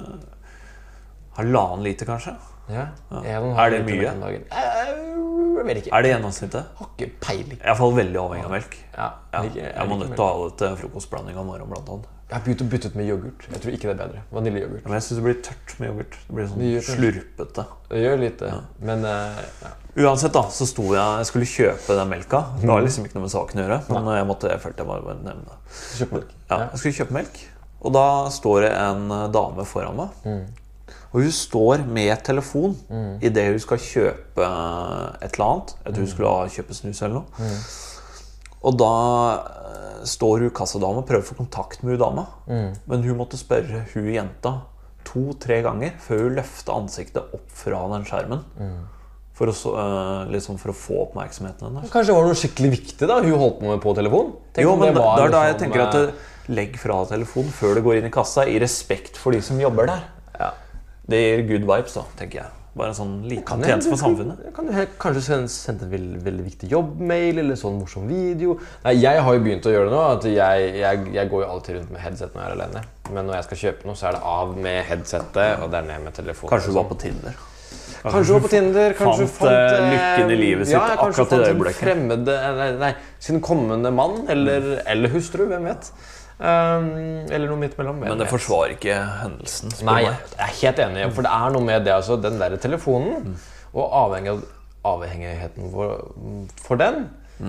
Halvannen liter, kanskje? Ja. En og en Er halv det liter mye? melk om dagen. Eh, Jeg vet ikke. Er det gjennomsnittet? Har ikke peiling. Jeg er i hvert fall veldig avhengig av melk. Ja, Ja, liker- jeg må liker nødt til å ha det til frokostblanding om morgenen, blant annet. Jeg har begynt å bytte ut med yoghurt. Jeg tror ikke det er bedre. Vaniljeyoghurt. Men jeg synes det blir tørt med yoghurt. Det blir Det sånn gjør det. slurpete. Det gjør litt det. Men eh, ja. Uansett da, så sto jeg Jeg skulle kjøpe den melka. Det har liksom ikke noe med saken å gjøre. Men jeg, måtte, jeg følte jeg bare bare nevne det. Kjøp melk. Ja, jeg skulle kjøpe melk. Og da står det en eh, dame foran meg. Mm. Og hun står med telefon i det hun skal kjøpe et eller annet. Jeg tror hun skulle ha kjøpe snus eller noe. Mm. Og da eh, står hun kassadama og prøver å få kontakt med hun dama. Mm. Men hun måtte spørre hun jenta to-tre ganger før hun løftet ansiktet opp fra den skjermen. For å, så, eh, liksom for å få oppmerksomheten hennes. Kanskje det var noe skikkelig viktig da hun holdt på med på telefon? Tenk Jo, om men det da, var da er da jeg liksom, tenker at eh, det, legg fra telefonen før du går inn i kassa, i respekt for de som jobber der. ja. Det gir good vibes, da, tenker jeg. Bare en sånn liten Kan jeg- tjeneste for samfunnet. Kan du he- kanskje sende, sende en veldig, veldig viktig jobbmail eller sånn morsom video? Nei, jeg har jo begynt å gjøre det nå. At jeg, jeg, jeg går jo alltid rundt med headset når jeg er alene. Men når jeg skal kjøpe noe, så er det av med headsetet, og det er ned med telefonen. Kanskje du var på Tinder. Kanskje du var på Tinder, kanskje fant, eh, lykken i livet sitt ja, kanskje akkurat i fant det en øyeblikket. Fremmede, nei, nei, sin kommende mann eller, eller hustru, hvem vet. Um, eller noe midt mellom. hvem Men det vet. forsvarer ikke hendelsen. spør Nei, meg. jeg er helt enig. For det er noe med det, altså, den der telefonen, og avhengig av, avhengigheten for, for den.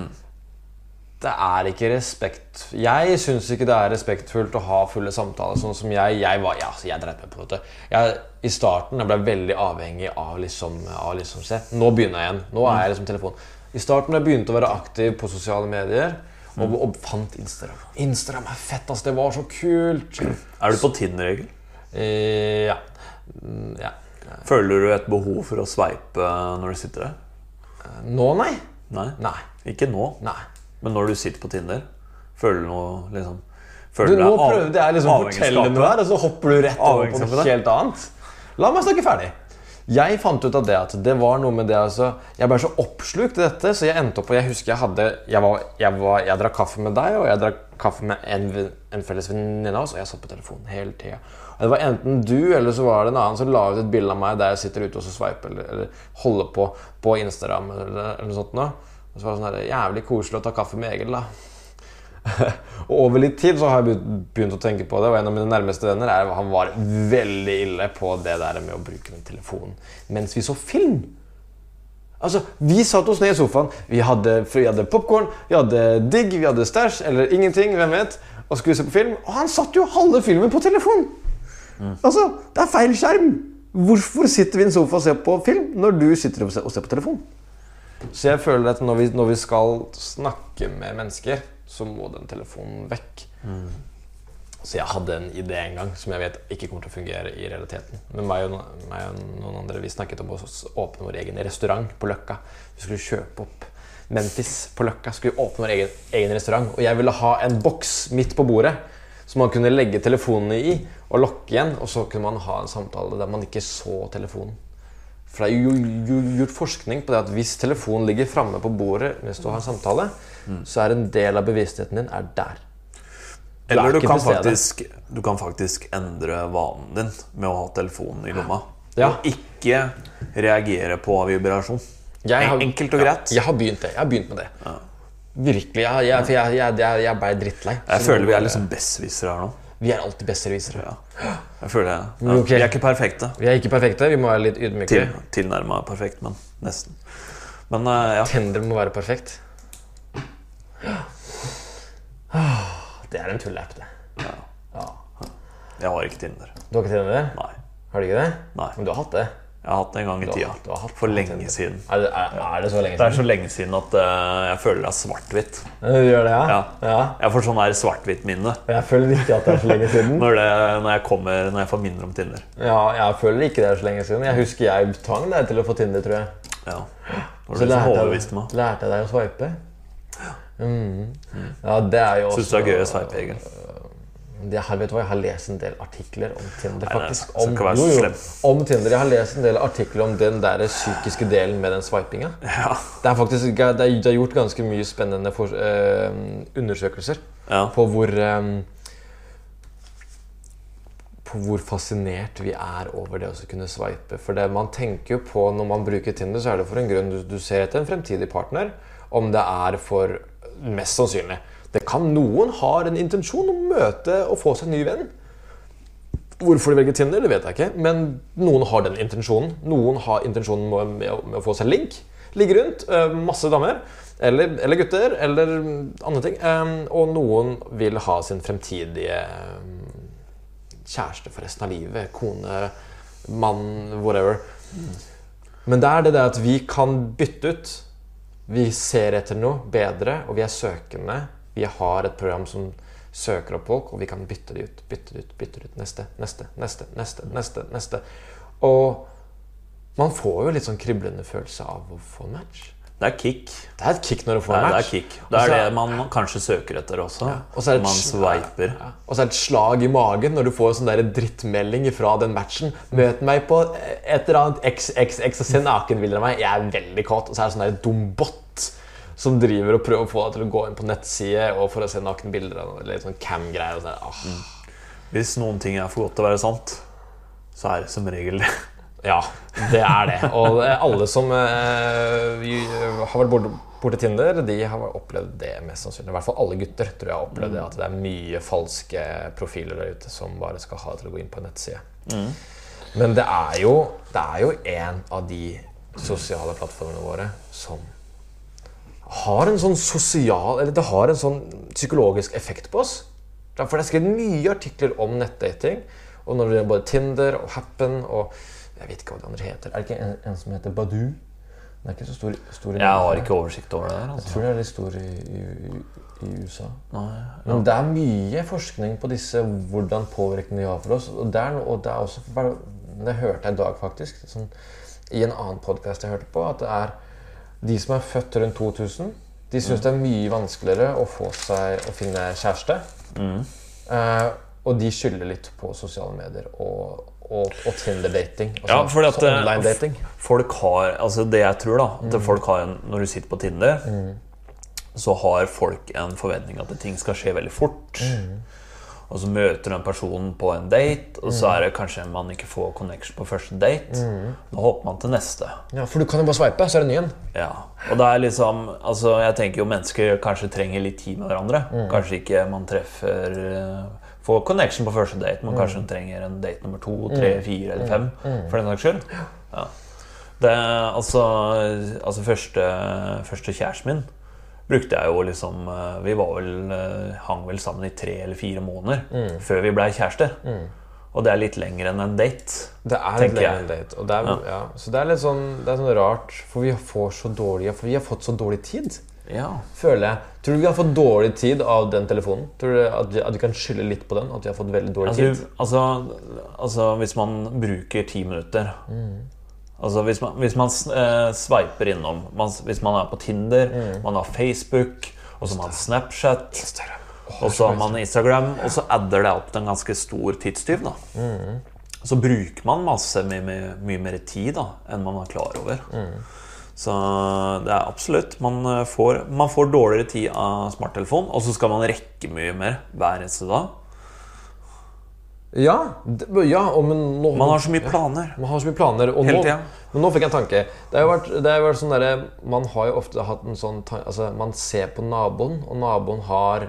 Det er ikke respekt. Jeg syns ikke det er respektfullt å ha fulle samtaler. Sånn som jeg Jeg var, ja, altså, jeg dreit meg på det. Jeg, I starten jeg ble jeg veldig avhengig av liksom, av liksom se. Nå begynner jeg igjen. Nå er jeg liksom telefon. I starten da jeg begynte å være aktiv på sosiale medier og, og fant Instagram. Instagram er fett, altså. Det var så kult. Er du på Tinder, Egil? Eh, ja. Mm, ja. Føler du et behov for å sveipe når du sitter der? Nå, nei. Nei? Nei. Ikke nå. Nei. Men når du sitter på Tinder, føler du noe liksom Du, føler nå deg av- prøvde jeg liksom å fortelle avhengighetsskapet? noe her, og så hopper du rett over på Avhengighetsskapet noe der. helt annet. La meg snakke ferdig. Jeg fant ut av det at det var noe med det altså, jeg ble så oppslukt i dette, så jeg endte opp og jeg husker jeg hadde jeg, var, jeg, var, jeg drakk kaffe med deg, og jeg drakk kaffe med en, ven- en felles venninne av oss, og jeg satt på telefonen hele tida. Det var enten du eller så var det en annen som la ut et bilde av meg der jeg sitter ute og så sveiper eller, eller holder på på Instagram eller, eller noe sånt nå. Og så var det sånn her, jævlig koselig å ta kaffe med Egil, da. Og over litt tid så har jeg begynt, begynt å tenke på det. Og en av mine nærmeste venner er, han var veldig ille på det der med å bruke den telefonen mens vi så film. Altså, vi satt oss ned i sofaen. Vi hadde, vi hadde popcorn, vi hadde digg, vi hadde stæsj eller ingenting, hvem vet. Og skulle se på film. Og han satt jo halve filmen på telefon. Altså, det er feil skjerm. Hvorfor sitter vi i en sofa og ser på film når du sitter og ser, og ser på telefon? Så jeg føler at når vi, når vi skal snakke med mennesker, så må den telefonen vekk. Mm. Så jeg hadde en idé en gang som jeg vet ikke kommer til å fungere i realiteten. Men meg og, no- meg og noen andre, vi snakket om å s- åpne vår egen restaurant på Løkka. Vi skulle kjøpe opp Memphis på Løkka skulle åpne vår egen, egen restaurant, og jeg ville ha en boks midt på bordet som man kunne legge telefonene i og lokke igjen, og så kunne man ha en samtale der man ikke så telefonen. For det er jo, jo gjort forskning på det at hvis telefonen ligger fremme på bordet mens du har en samtale, mm. så er en del av bevisstheten din er der. Du Eller du kan, faktisk, du kan faktisk endre vanen din med å ha telefonen i lomma. Ja. Og ikke reagere på vibrasjon. Har, Enkelt og greit. Ja, jeg har begynt det. Jeg har begynt med det. Ja. Virkelig, jeg, jeg, for jeg, jeg, jeg, jeg ble drittlei. Jeg føler vi er liksom bestvisere her nå. Vi er alltid besservisere. Ja. Jeg føler det. Ja. Okay. Vi er ikke perfekte. Vi er ikke perfekte, vi må være litt ydmyke. Til, tilnærmet perfekt, men nesten. Men uh, ja. Tinder må være perfekt. Det er en tull-app, det. Ja. Ja. Jeg har ikke Tinder. Du har ikke Tinder? Nei. Har du ikke det? Nei. Men du har hatt det? Jeg har hatt det en gang i tida. Du har hatt For lenge siden. Er det, er, er det så lenge siden? Det er så lenge siden at uh, jeg føler det er svart-hvitt. Du gjør det, ja? Ja. Ja. Jeg får sånn her svart-hvitt-minne. Jeg føler ikke at det er så lenge siden. når, det, når, jeg kommer, når jeg får minner om Tinder. Ja, jeg føler ikke det er så lenge siden. Jeg husker jeg tvang deg til å få Tinder, tror jeg. Ja. Og så lærte jeg, lærte jeg deg å swipe. Mm. Ja, det er jo også... Synes du det er gøy å swipe, Egil? Det her, vet du hva, jeg har lest en del artikler om Tinder, faktisk. Nei, om, jo, jo, om Tinder. Jeg har lest en del artikler om den der psykiske delen med den swipinga. Ja. Det er faktisk det er, det er gjort ganske mye spennende for, uh, undersøkelser ja. på hvor um, på hvor fascinert vi er over det å kunne swipe. For det man tenker jo på når man bruker Tinder, så er det for en grunn. Du, du ser etter en fremtidig partner, om det er for mest sannsynlig. Det kan noen har en intensjon å møte og få seg en ny venn. Hvorfor de velger Tinder, det vet jeg ikke. Men noen har den intensjonen. Noen har intensjonen med, med, med å få seg link. Ligge rundt, uh, masse damer. Eller, eller gutter, eller andre ting. Um, og noen vil ha sin fremtidige um, kjæreste for resten av livet. Kone, mann, whatever. Men det er det der at vi kan bytte ut. Vi ser etter noe bedre, og vi er søkende. Vi har et program som søker opp folk, og vi kan bytte det ut, bytte det ut, bytte det ut, neste, neste, neste, neste, neste, neste. Og man får jo litt sånn kriblende følelse av å få en match. Det er kick. Det er et kick når du får en match. Det er kick. Det er det man kanskje søker etter også. Ja. Og så er det man swiper. Ja. Og så er det et slag i magen når du får en sånn der drittmelding fra den matchen. Møt meg på et eller annet X X X og se nakenbilder av meg. Jeg er veldig kåt. Og så er det sånn der dum bot som driver og prøver å få deg til å gå inn på nettside og for å se nakenbilder eller sånn cam-greier og sånn. Åh. Mm. Hvis noen ting er for godt til å være sant, så er det som regel det. Ja, det er det. Og alle som eh, har vært borte, borte Tinder, de har opplevd det mest sannsynlig. I hvert fall alle gutter tror jeg har opplevd det, at det er mye falske profiler der ute som bare skal ha deg til å gå inn på en nettside. Mm. Men det er jo det er jo en av de sosiale plattformene våre som har en sånn sosial, eller det har en sånn psykologisk effekt på oss. Derfor er det skrevet mye artikler om nettdating, og når det er både Tinder og Happen, og jeg vet ikke hva de andre heter. Er det ikke en, en som heter Badoo? Den er ikke så stor, stor i Jeg har ikke oversikt over det der. Altså. Jeg tror det er litt stor i, i, i U S A. Nei, ja. Men det er mye forskning på disse, hvordan påvirkning de har for oss, og det er, og det er også, det hørte jeg i dag faktisk, sånn, i en annen podcast jeg hørte på, at det er de som er født rundt to tusen, de synes mm. det er mye vanskeligere å få seg å finne kjæreste. Mm. Uh, og de skylder litt på sosiale medier og, og, og Tinder-dating. Ja, fordi at online-dating. Folk har, altså det jeg tror da, at mm. folk har en, når du sitter på Tinder, mm. så har folk en forventning at ting skal skje veldig fort. Mm. Og så møter du en person på en date, og så er det kanskje man ikke får connection på første date. Mm. Da håper man til neste. Ja, for du kan jo bare swipe, så er det ny igjen. Ja, og det er liksom, altså jeg tenker jo mennesker kanskje trenger litt tid med hverandre. Mm. Kanskje ikke man treffer, får connection på første date, men mm. kanskje man trenger en date nummer to, tre, fire eller fem, mm. for den saks skyld. Ja. Det, altså, altså første, første kjæresten min, brukte jeg jo liksom, vi var vel, hang vel sammen i tre eller fire måneder mm. før vi ble kjærester. Mm. Og det er litt lenger enn en date. Det er litt lenger enn en date. Og det er, ja. Ja. Så det er litt sånn, det er sånn rart, for vi får så dårlig, for vi har fått så dårlig tid. Ja. Føler jeg. Tror du vi har fått dårlig tid av den telefonen? Tror du at, at du kan skylde litt på den? At vi har fått veldig dårlig altså, tid? Altså, altså hvis man bruker ti minutter, mm. Altså hvis man, hvis man eh, sveiper innom man, hvis man er på Tinder, mm. man har Facebook, og så har man Snapchat, Instagram. Oh, og så har man Instagram, og så adder det opp til en ganske stor tidstyv da. Mm. Så bruker man masse mye, mye, mye mer tid da, enn man er klar over. Mm. Så det er absolutt, man får, man får dårligere tid av smarttelefon, og så skal man rekke mye mer hver eneste dag. Ja, det, ja og men nå, man har så mye planer. Ja, man har så mye planer og nå, men nå fikk jeg en tanke. Det har jo vært, det har vært sånn der, man har jo ofte hatt en sånn altså, man ser på naboen, og naboen har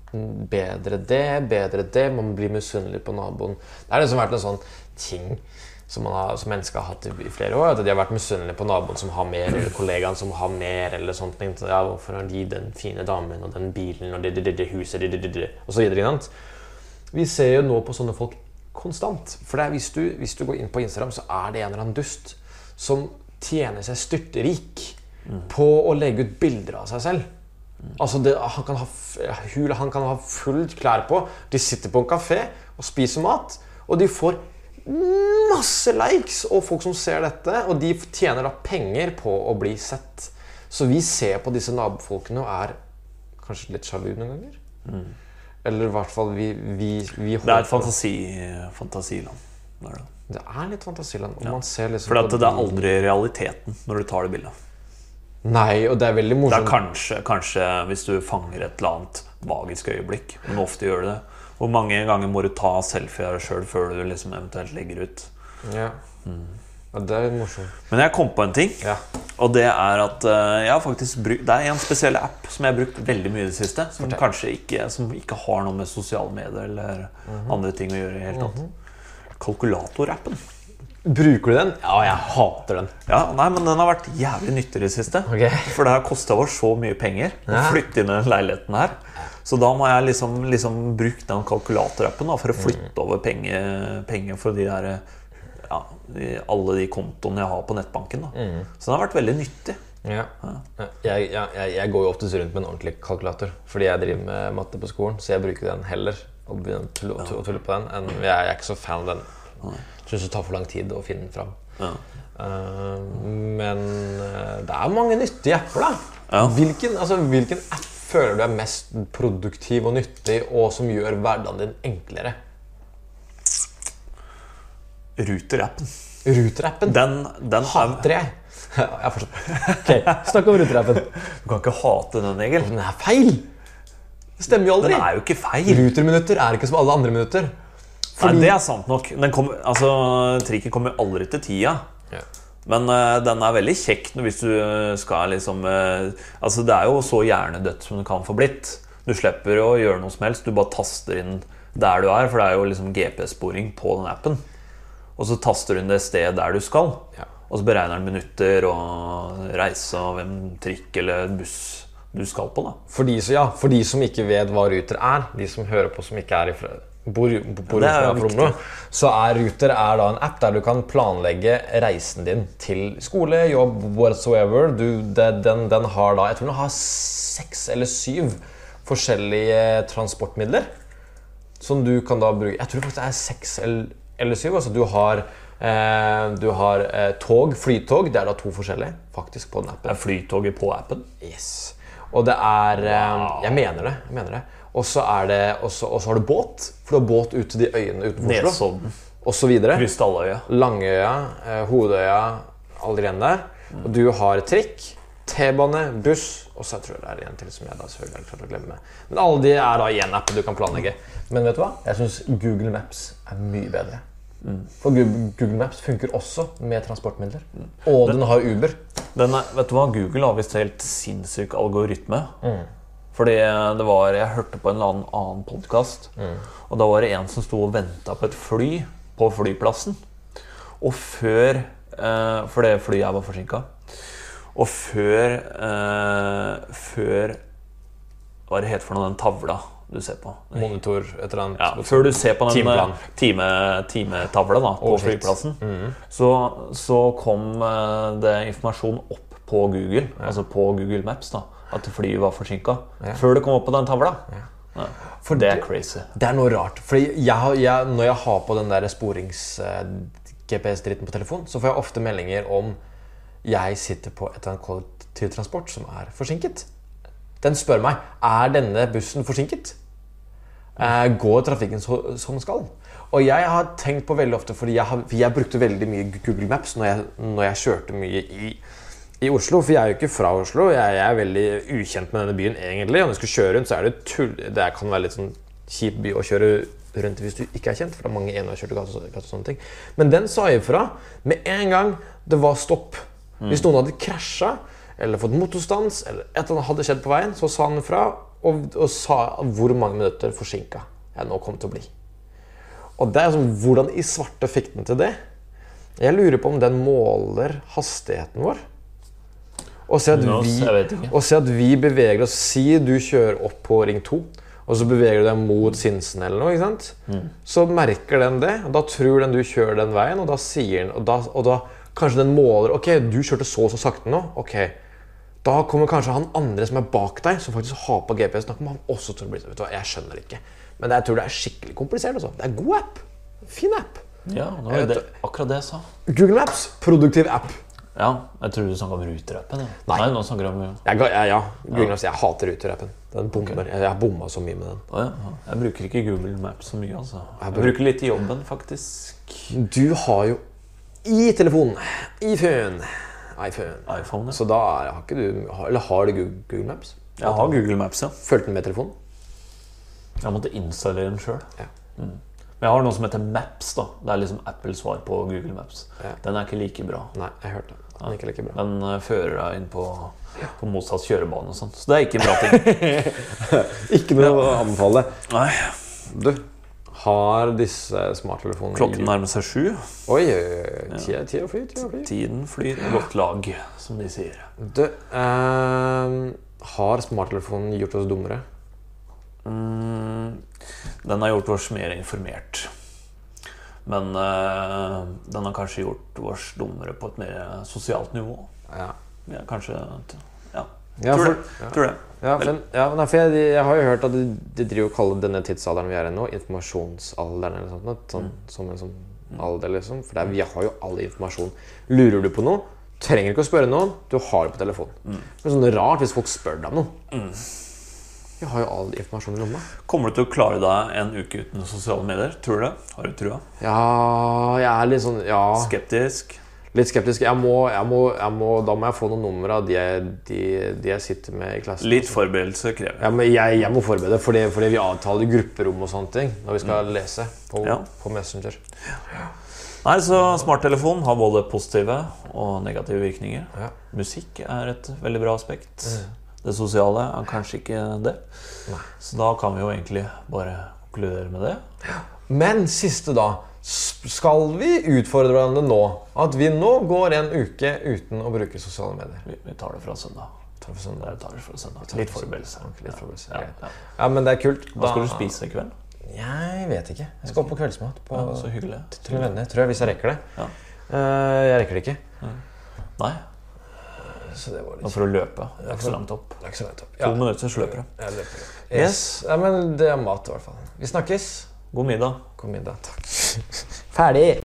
bedre det, bedre det, man blir misunnelig på naboen. Det har liksom vært en sånn ting som, man har, som mennesker har hatt i, i flere år, at de har vært misunnelige på naboen som har mer, eller kollegaen som har mer, eller sånt. Ja, hvorfor har de den fine damen, og den bilen, og det, det, det, det huset, det, det, det, og så videre, ikke sant? Vi ser jo nå på sånne folk konstant. For det er, hvis, du, hvis du går inn på Instagram, så er det en eller annen dust som tjener seg styrterik mm. på å legge ut bilder av seg selv. Mm. Altså, det, han, kan ha, han kan ha fullt klær på. De sitter på en kafé og spiser mat, og de får masse likes, og folk som ser dette, og de tjener da penger på å bli sett. Så vi ser på disse nabofolkene og er kanskje litt sjalu noen ganger. Mm. Eller i hvert fall vi, vi, vi det er et fantasi, fantasiland. Det er, det. Det er litt fantasiland. Ja. Man ser liksom for at det er aldri realiteten når du tar det bildet. Nei, og det er veldig morsomt. Det er kanskje, kanskje hvis du fanger et eller annet magisk øyeblikk, men ofte gjør du det. Hvor mange ganger må du ta selfie av deg selv før du liksom eventuelt legger ut? Ja. Mm. Ja, det er morsomt. Men jeg kom på en ting, ja. Og det er at uh, jeg har faktisk brukt, det er en spesiell app som jeg har brukt veldig mye i det siste, som Fortell. kanskje ikke, som ikke har noe med sosiale medier eller mm-hmm. andre ting å gjøre i hele tatt. Mm-hmm. Kalkulatorappen. Bruker du den? Ja, jeg hater den. Ja, nei, men den har vært jævlig nyttig i det siste. Okay. For det har kostet oss så mye penger å ja. flytte inn i leiligheten her. Så da må jeg liksom, liksom bruke den kalkulatorappen da, for å flytte over penger, penger for de der, ja, alle de kontoene jeg har på nettbanken da. Mm. Så den har vært veldig nyttig. Ja. Ja. Jeg, jeg, jeg går jo oftest rundt med en ordentlig kalkulator, fordi jeg driver med matte på skolen, så jeg bruker den heller og begynner å tulle, å tulle på den. Enn, jeg er ikke så fan av den. Jeg synes det tar for lang tid å finne den fram. Ja. Uh, men uh, det er mange nyttige apper da. Ja. Hvilken, altså, hvilken app føler du er mest produktiv og nyttig, og som gjør hverdagen din enklere? Ruter-appen. Ruter-appen? Den, den hater jeg. Ja, jeg forstår. Ok, snakk om Ruter-appen. Du kan ikke hate den, Egil. Den er feil. Det stemmer jo aldri. Den er jo ikke feil. Ruter-minutter er ikke som alle andre minutter. Fordi... Nei, det er sant nok. Den kom, altså, trikken kommer aldri til tida. Ja. Men uh, den er veldig kjekk hvis du skal liksom uh, altså det er jo så hjernedødt som du kan få blitt. Du slipper å gjøre noe som helst. Du bare taster inn der du er, for det er jo liksom G P S-sporing på den appen. Og så taster du inn det sted der du skal. Ja. Og så beregner den minutter og reise og hvem trikk eller buss du skal på da. For de, så, ja, for de som ikke vet hva Ruter er, de som hører på som ikke er i Frø Bor, bor ja, fra, så er Ruter er da en app der du kan planlegge reisen din til skole, jobb, whatsoever. Du, det, den, den har da, jeg tror den har seks eller syv forskjellige transportmidler som du kan da bruke. Jeg tror faktisk det er seks eller syv. Altså du har, eh, du har eh, tog, flytog, det er da to forskjellige faktisk på den appen. Er flytoget på appen? Yes. Og det er, eh, jeg mener det, jeg mener det. Og så er det også, og så har du båt, for du har båt ut til de øyene utenfor Oslo. Nesodden. Og så videre. Krystalløya. Langøya, eh, Hovedøya, alle de igjen der. Mm. Og du har trikk, T-bane, buss, og så tror jeg det er en til som jeg da selvfølgelig har klart å glemme. Men alle de er da i en app du kan planlegge. Men vet du hva? Jeg synes Google Maps er mye bedre. Mm. For Google Maps funker også med transportmidler. Mm. Og den, den har Uber. Den er, vet du hva? Google har vist helt sinnssyk algoritme. Mm. Fordi det var, jeg hørte på en eller annen, annen podcast, mm. og da var det en som stod og ventet på et fly på flyplassen. Og før, eh, for det flyet var forsinket, og før, eh, før, hva er det helt for noe, den tavla du ser på? Monitor, et eller annet. Ja, før du ser på den time, timetavla da, på flyplassen, mm. så, så kom det informasjon opp på Google, ja. Altså på Google Maps da, at flyet var forsinket, ja. Før det kom opp på den tavla. Ja. Ja. For det er crazy. Det er noe rart, for jeg, jeg, når jeg har på den der sporings uh, G P S-dritten på telefon, så får jeg ofte meldinger om jeg sitter på et eller annet kollektivtransport som er forsinket. Den spør meg, er denne bussen forsinket? Eh, går trafikken så, som den skal? Og jeg har tenkt på veldig ofte, fordi jeg, har, jeg brukte veldig mye Google Maps når jeg, når jeg kjørte mye i, i Oslo, for jeg er jo ikke fra Oslo, jeg, jeg er veldig ukjent med denne byen egentlig. Om jeg skal kjøre rundt, så er det tull, det kan være litt sånn kjip by å kjøre rundt hvis du ikke er kjent, for det er mange enveiskjørte gater og sånne ting. Men den sa ifra med en gang det var stopp. Hvis noen hadde krasjet, eller fått motorstans, eller et eller annet hadde skjedd på veien, så sa den fra og, og sa hvor mange minutter forsinket jeg nå kom til å bli. Og det er sånn, hvordan i svarte fikk den til det? Jeg lurer på om den måler hastigheten vår. Og se at, vi, og se at vi beveger oss, si du kjører opp på ring to, og så beveger du deg mot Sinsen eller noe, ikke sant? Mm. Så merker den det, og da tror den du kjører den veien, og da sier den, og da, og da kanskje den måler, ok, du kjørte så så sakte nå, ok. Da kommer kanskje han andre som er bak deg, som faktisk har på G P S, da kommer han også til å bli, vet du hva, jeg skjønner ikke. Men jeg tror det er skikkelig komplisert også. Det er god app. Fin app. Ja, det var det, akkurat det jeg sa. Google Maps, produktiv app. Ja, jeg tror du snakker om Ruter-appen. Ja. Nei. Nei, nå snakker du om... Jeg, ja, ja, Google Maps, jeg hater Ruter-appen. Den bomber. Okay. Jeg har bommet så mye med den. Å, ja. Jeg bruker ikke Google Maps så mye, altså. Jeg bruker litt i jobben, faktisk. Du har jo i telefonen, iPhone, iPhone. iPhone, ja. Så da har ikke du, eller har du Google Maps? Jeg har Google Maps, ja. Følte den med telefonen? Jeg måtte installere den selv. Ja. Mm. Men jeg har noe som heter Maps da. Det er liksom Apples svar på Google Maps. Ja. Den er ikke like bra. Nei, jeg hørte det. Den er ikke like bra. Den uh, fører deg inn på, på motsatt kjørebane og sånt. Så det er ikke en bra ting. Ikke noe å anbefale. Nei. Du, har disse smarttelefonene... Klokken nærmer seg sju. Oi, tida, tida flyr, tida flyr. Tiden flyr i godt lag, som de sier. Du, uh, har smarttelefonen gjort oss dummere? Mm, den har gjort oss mer informert. Men uh, den har kanskje gjort oss dummere på et mer sosialt nivå. Ja, ja kanskje. Ja, ja tror, for, det. Ja. tror det. Ja, men, ja, men for jeg, jeg har jo hørt at de, de driver og kaller denne tidsalderen vi er i nå informasjonsalderen eller sånt, noe, sånn, mm. som en sånn alder liksom. For det er, vi har jo all informasjon. Lurer du på noe, trenger ikke å spørre noen, du har det på telefonen. Mm. Det er sånn rart hvis folk spør deg om noe. Mm. Jeg har jo all informasjon i lomma. Kommer du til å klare deg en uke uten sosiale medier? Tror du det? Har du trua? Ja, jeg er litt sånn, ja. Skeptisk? Litt skeptisk. Jeg må, jeg må, jeg må, da må jeg få noen nummer av de, de, de jeg sitter med i klassen. Litt forberedelse krever. Ja, men jeg, jeg må forberede, fordi, fordi vi avtaler grupperom og sånne ting, når vi skal mm. lese på, ja. på Messenger. Ja. Nei, så smarttelefon har både positive og negative virkninger. Ja. Musikk er et veldig bra aspekt. Mm. Det sosiale er kanskje ikke det. Nei. Så da kan vi jo egentlig bare konkludere med det. Men siste da, skal vi utfordre hverandre nå? At vi nå går en uke uten å bruke sosiale medier? Vi, vi tar det fra søndag. Tar det fra søndag. Det tar det fra søndag. Litt forberedelse. Okay, litt forberedelse. Ja, ja. Ja, men det er kult. Hva skal du spise i kveld? Jeg vet ikke. Jeg skal opp på kveldsmat på, ja, så hyggelig. Til venner, tror jeg, hvis jeg rekker det. Ja. Uh, jeg rekker det ikke. Nei. Så det var litt... Og for å løpe. Det er ikke så langt opp. Det er ikke så langt opp. Ja. To minutter så løper det. Jeg løper. Yes. Ja, men det er mat i hvert fall. Vi snakkes. God middag. God middag, takk. Ferdig!